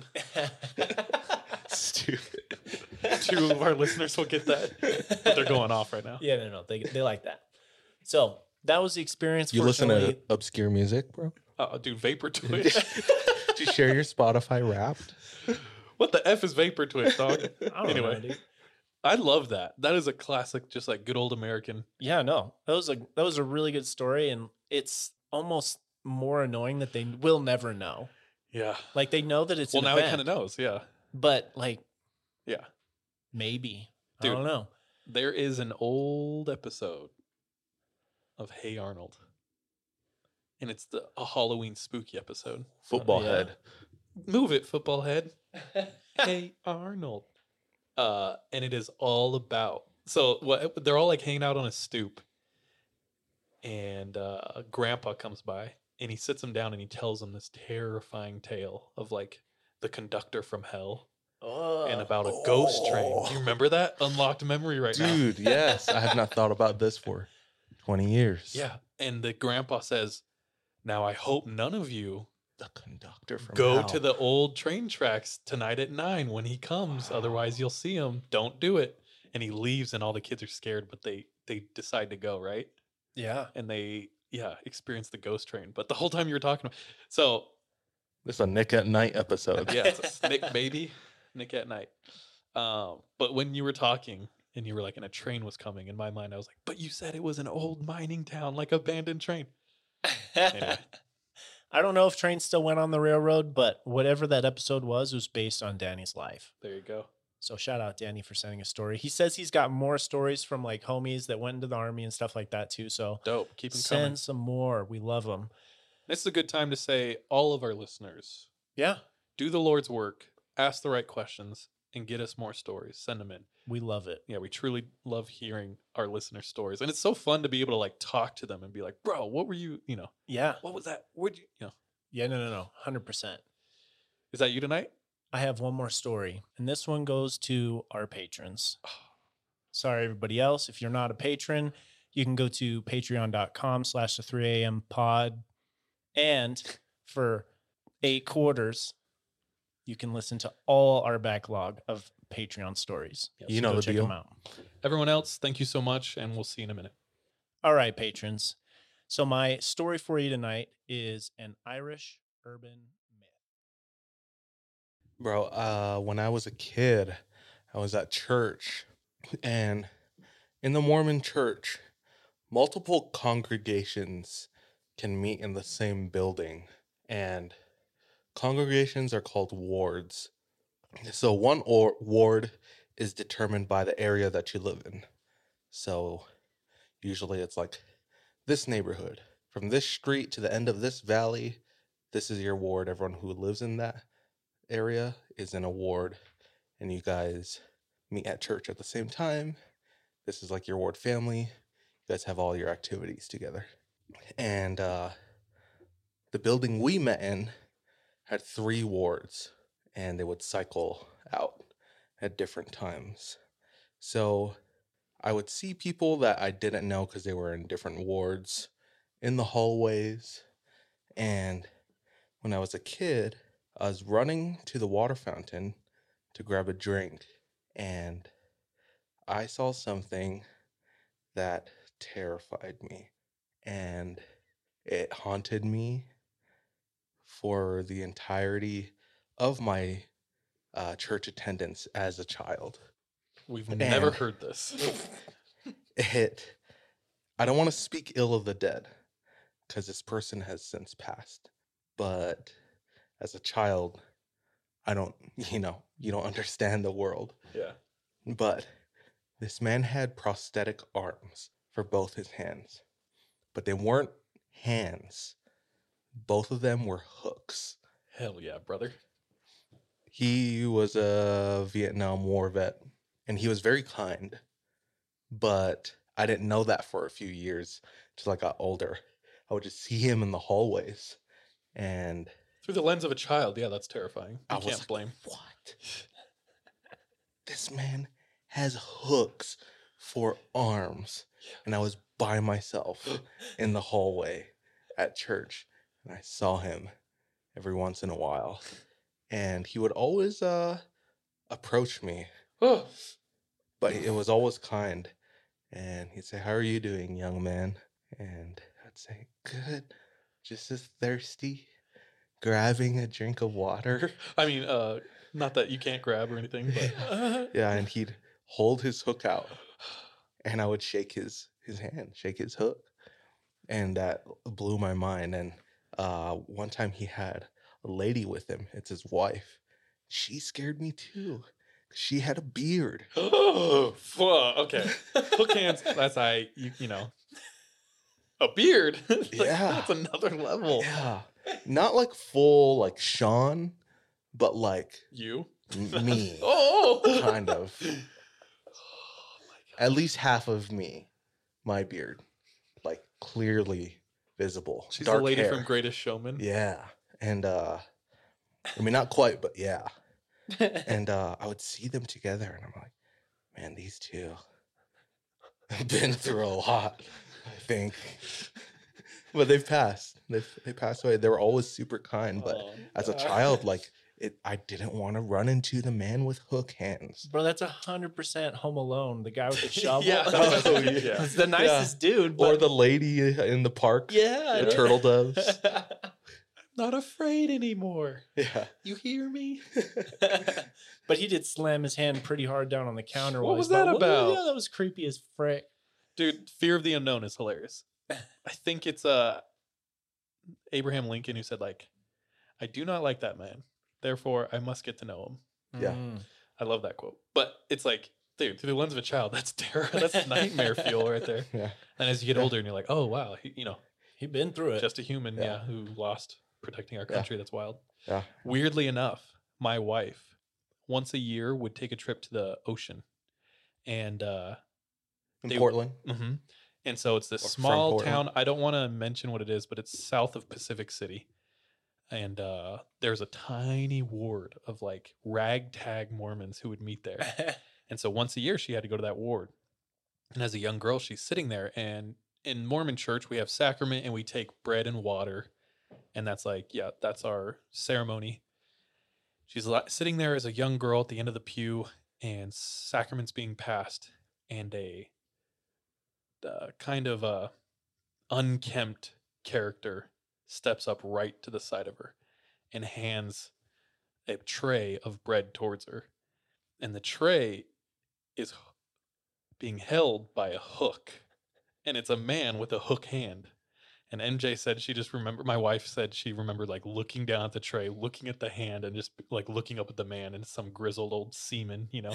Stupid. Two of our listeners will get that, but they're going off right now. Yeah, no, no, they they like that. So that was the experience. You listen Fortunately, to obscure music, bro? Oh, dude, Vapor Twitch. Did you share your Spotify Wrapped? What the F is Vapor Twitch, dog? I don't Anyway. know, dude. I love that. That is a classic, just like good old American. Yeah, no, that was a that was a really good story, and it's almost more annoying that they will never know. Yeah. Like they know that it's Well, an now he event, kind of knows. Yeah. but like Yeah. maybe Dude. I don't know. There is an old episode of Hey Arnold, and it's the a Halloween spooky episode. Football yeah. head. Move it, football head. Hey Arnold. Uh, and it is all about so what they're all like hanging out on a stoop, and uh, Grandpa comes by and he sits him down and he tells him this terrifying tale of like the conductor from hell Oh, and about a ghost train. Do you remember that? Unlocked memory right now. Dude, yes. I have not thought about this for twenty years. Yeah, and the grandpa says, "Now I hope none of you The conductor from go hell. to the old train tracks tonight at nine when he comes. Otherwise, you'll see him. Don't do it." And he leaves, and all the kids are scared, but they they decide to go, right? yeah. And they yeah experience the ghost train. But the whole time you were talking, so This is a Nick at Night episode. yeah, it's a Nick baby, Nick at night. Um, but when you were talking and you were like, and a train was coming, in my mind, I was like, but you said it was an old mining town, like abandoned train. Anyway. I don't know if trains still went on the railroad, but whatever that episode was, was based on Danny's life. There you go. So shout out Danny for sending a story. He says he's got more stories from like homies that went into the army and stuff like that too. So Dope. Keep them send coming. some more. We love them. This is a good time to say, all of our listeners, Yeah, do the Lord's work, ask the right questions, and get us more stories. Send them in. we love it. Yeah, we truly love hearing our listener stories. And it's so fun to be able to like talk to them and be like, bro, what were you, you know, Yeah. what was that? Where'd you, you know, Yeah, no, no, no. one hundred percent. is that you tonight? I have one more story, and this one goes to our patrons. Sorry, everybody else. If you're not a patron, you can go to patreon.com slash the 3am pod. And for eight quarters, you can listen to all our backlog of Patreon stories. You know go the check deal. them out. Everyone else, thank you so much. And we'll see you in a minute. All right, patrons. So my story for you tonight is an Irish urban myth. Bro, uh, when I was a kid, I was at church, and in the Mormon church, multiple congregations can meet in the same building, and congregations are called wards. So one or- ward is determined by the area that you live in. So usually it's like this neighborhood, from this street to the end of this valley, this is your ward. Everyone who lives in that area is in a ward, and you guys meet at church at the same time. This is like your ward family. You guys have all your activities together. And uh, the building we met in had three wards, and they would cycle out at different times. So I would see people that I didn't know because they were in different wards in the hallways. And when I was a kid, I was running to the water fountain to grab a drink, and I saw something that terrified me, and it haunted me for the entirety of my uh, church attendance as a child. We've And- never heard this. It, I don't want to speak ill of the dead, because this person has since passed, but as a child, I don't, you know, you don't understand the world. Yeah. But this man had prosthetic arms for both his hands, but they weren't hands. Both of them were hooks. Hell yeah, brother. He was a Vietnam War vet, and he was very kind, but I didn't know that for a few years till I got older. I would just see him in the hallways, and Through the lens of a child, yeah, that's terrifying. I You was can't like, blame. what? This man has hooks for arms. And I was by myself in the hallway at church, and I saw him every once in a while. And he would always uh, approach me, Oh, but it was always kind. And he'd say, "How are you doing, young man?" And I'd say, "Good." just as thirsty, grabbing a drink of water. I mean, uh, not that you can't grab or anything, but Yeah, and he'd hold his hook out, and I would shake his his hand, shake his hook, and that blew my mind. And uh, one time he had a lady with him. It's his wife. She scared me too. She had a beard. oh, fuck. Okay, hook hands. That's I. You, you know, a beard. Like, Yeah. that's another level. Yeah, not like full like Sean, but like You. m- me, Oh. kind of. At least half of me, my beard, like clearly visible. She's Dark the lady hair. from Greatest Showman. Yeah, and uh, I mean not quite, but yeah. And uh, I would see them together, and I'm like, man, these two have been through a lot, I think. But they've passed. They've they passed away. They were always super kind, but Oh, as a God. child, like it, I didn't want to run into the man with hook hands. Bro, that's a hundred percent Home Alone. The guy with the shovel. Yeah. Oh, yeah. He's the nicest dude. Or But the lady in the park, Yeah. the turtle doves. Not afraid anymore. Yeah. You hear me? but he did slam his hand pretty hard down on the counter. What while was he's that like, about? Yeah, that was creepy as frick. Dude, Fear of the Unknown is hilarious. I think it's uh Abraham Lincoln who said like, I do not like that man. Therefore, I must get to know him. Yeah. Mm. I love that quote. But it's like, dude, through the lens of a child, that's terror. That's nightmare fuel right there. Yeah. And as you get Yeah. older and you're like, oh wow, he, you know, He been through it. just a human, yeah. Yeah. who lost protecting our Yeah. country. That's wild. Yeah. Weirdly enough, my wife once a year would take a trip to the ocean. And uh In They- Portland. hmm And so it's this Or from small Portland. town. I don't want to mention what it is, but it's south of Pacific City. And uh, there's a tiny ward of like ragtag Mormons who would meet there. And so once a year, she had to go to that ward. And as a young girl, she's sitting there. And in Mormon church, we have sacrament and we take bread and water. And that's like, yeah, that's our ceremony. She's li- sitting there as a young girl at the end of the pew, and sacrament's being passed. And a uh, kind of a unkempt character steps up right to the side of her and hands a tray of bread towards her. And the tray is h- being held by a hook. And it's a man with a hook hand. And M J said she just remembered, my wife said she remembered like looking down at the tray, looking at the hand, and just like looking up at the man, and some grizzled old seaman, you know,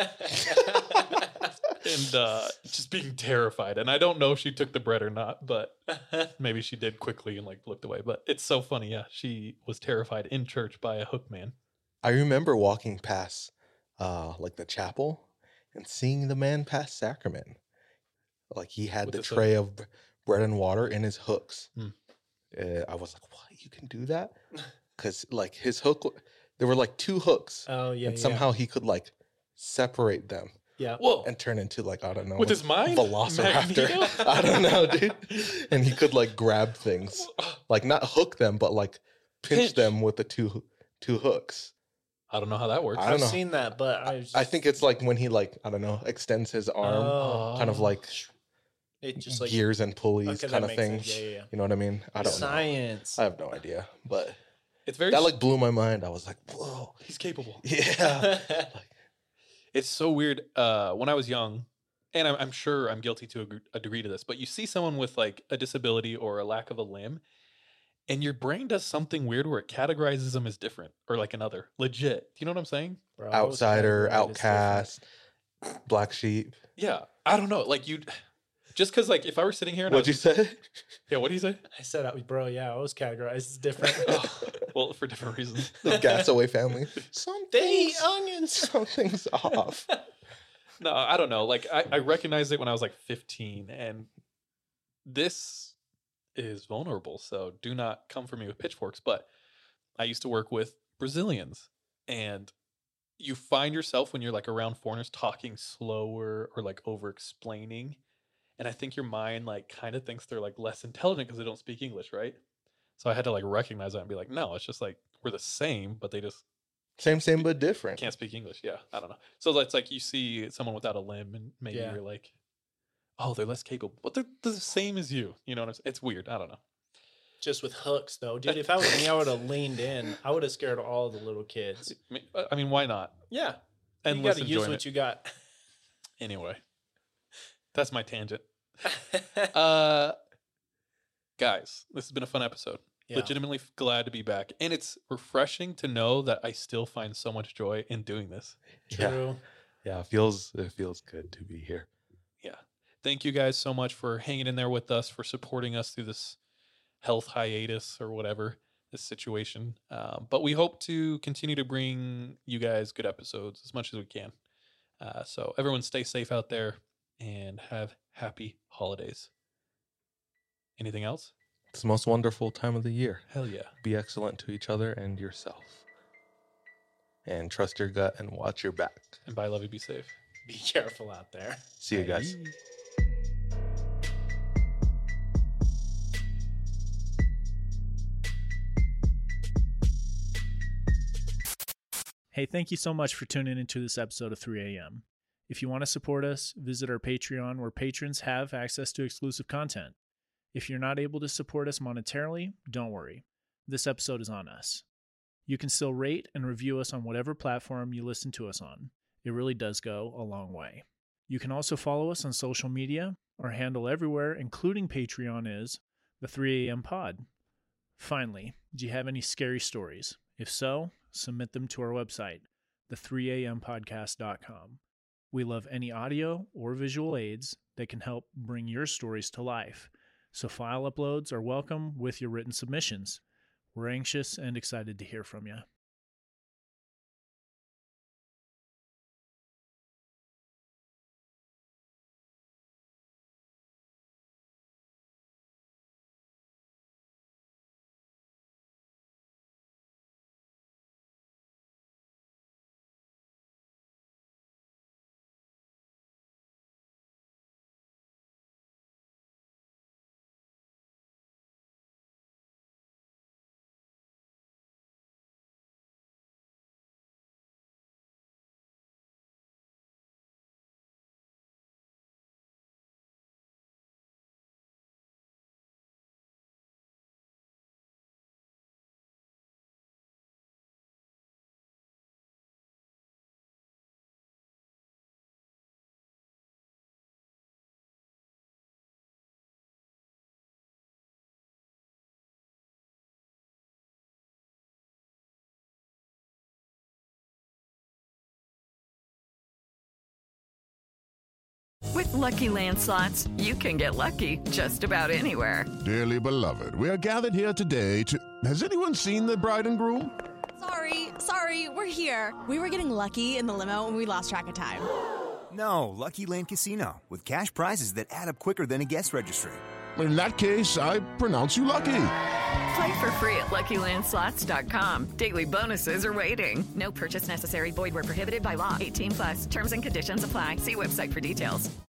and uh, just being terrified. And I don't know if she took the bread or not, but maybe she did quickly and like looked away. But it's so funny. Yeah. She was terrified in church by a hook man. I remember walking past uh like the chapel and seeing the man pass sacrament. Like he had With the his tray of b- bread and water in his hooks. Hmm. Uh, I was like, "What? You can do that?" Because like his hook, w- there were like two hooks, Oh yeah. and yeah. somehow he could like separate them Yeah. Whoa. and turn into like I don't know With his mind? Velociraptor. Magneto? I don't know, dude. And he could like grab things, like not hook them, but like pinch, Pinch. them with the two two hooks. I don't know how that works. I don't I've know. seen that, but I, was I just- think it's like when he like I don't know extends his arm, Oh. kind of like it just like gears and pulleys okay, that kind of makes thing. sense. Yeah, yeah, yeah. You know what I mean? I don't know. Science. I have no idea, but It's very, that like blew my mind. I was like, whoa, he's capable. yeah. It's so weird. Uh, when I was young, and I'm, I'm sure I'm guilty to a, gr- a degree to this, but you see someone with like a disability or a lack of a limb, and your brain does something weird where it categorizes them as different or like another. Legit. Do you know what I'm saying? Bro, I was Outsider, categorized as different. outcast, black sheep. Yeah. I don't know. Like you, just because like if I were sitting here and What'd I you was, say? yeah, what do you say? I said, I, bro, yeah, I was categorized as different. Oh, well, for different reasons. The Gasaway family. They Something's, eat onions. something's off. No, I don't know. Like I, I recognized it when I was like fifteen, and this is vulnerable. So do not come for me with pitchforks. But I used to work with Brazilians, and you find yourself when you're like around foreigners talking slower or like over explaining. And I think your mind like kind of thinks they're like less intelligent because they don't speak English, right? So I had to like recognize that and be like, no, it's just like we're the same, but they just Same, same, but different. can't speak English. Yeah, I don't know. So it's like you see someone without a limb, and maybe Yeah. you're like, oh, they're less capable, but they're, they're the same as you. You know what I'm saying? It's weird. I don't know. just with hooks, though. Dude, if I was me, I would have leaned in. I would have scared all the little kids. I mean, why not? Yeah. And you got to use what you got. Anyway, that's my tangent. uh, guys, this has been a fun episode. Yeah. Legitimately glad to be back. And it's refreshing to know that I still find so much joy in doing this. True. Yeah, yeah it feels it feels good to be here. Yeah. Thank you guys so much for hanging in there with us, for supporting us through this health hiatus or whatever, this situation. Um, but we hope to continue to bring you guys good episodes as much as we can. Uh, so everyone stay safe out there and have happy holidays. Anything else? It's the most wonderful time of the year. Hell yeah. Be excellent to each other and yourself. And trust your gut and watch your back. And bye, love you, be safe. Be careful out there. See you guys. Hey, thank you so much for tuning into this episode of three A M. If you want to support us, visit our Patreon where patrons have access to exclusive content. If you're not able to support us monetarily, don't worry. This episode is on us. You can still rate and review us on whatever platform you listen to us on. It really does go a long way. You can also follow us on social media. Our handle everywhere, including Patreon, is the three A M Pod. Finally, do you have any scary stories? If so, submit them to our website, the three a m podcast dot com. We love any audio or visual aids that can help bring your stories to life. So file uploads are welcome with your written submissions. We're anxious and excited to hear from you. With Lucky Land Slots, you can get lucky just about anywhere. Dearly beloved, we are gathered here today to... Has anyone seen the bride and groom? Sorry, sorry, we're here. We were getting lucky in the limo and we lost track of time. No, Lucky Land Casino, with cash prizes that add up quicker than a guest registry. In that case, I pronounce you lucky. Play for free at lucky land slots dot com. Daily bonuses are waiting. No purchase necessary. Void where prohibited by law. eighteen plus. Terms and conditions apply. See website for details.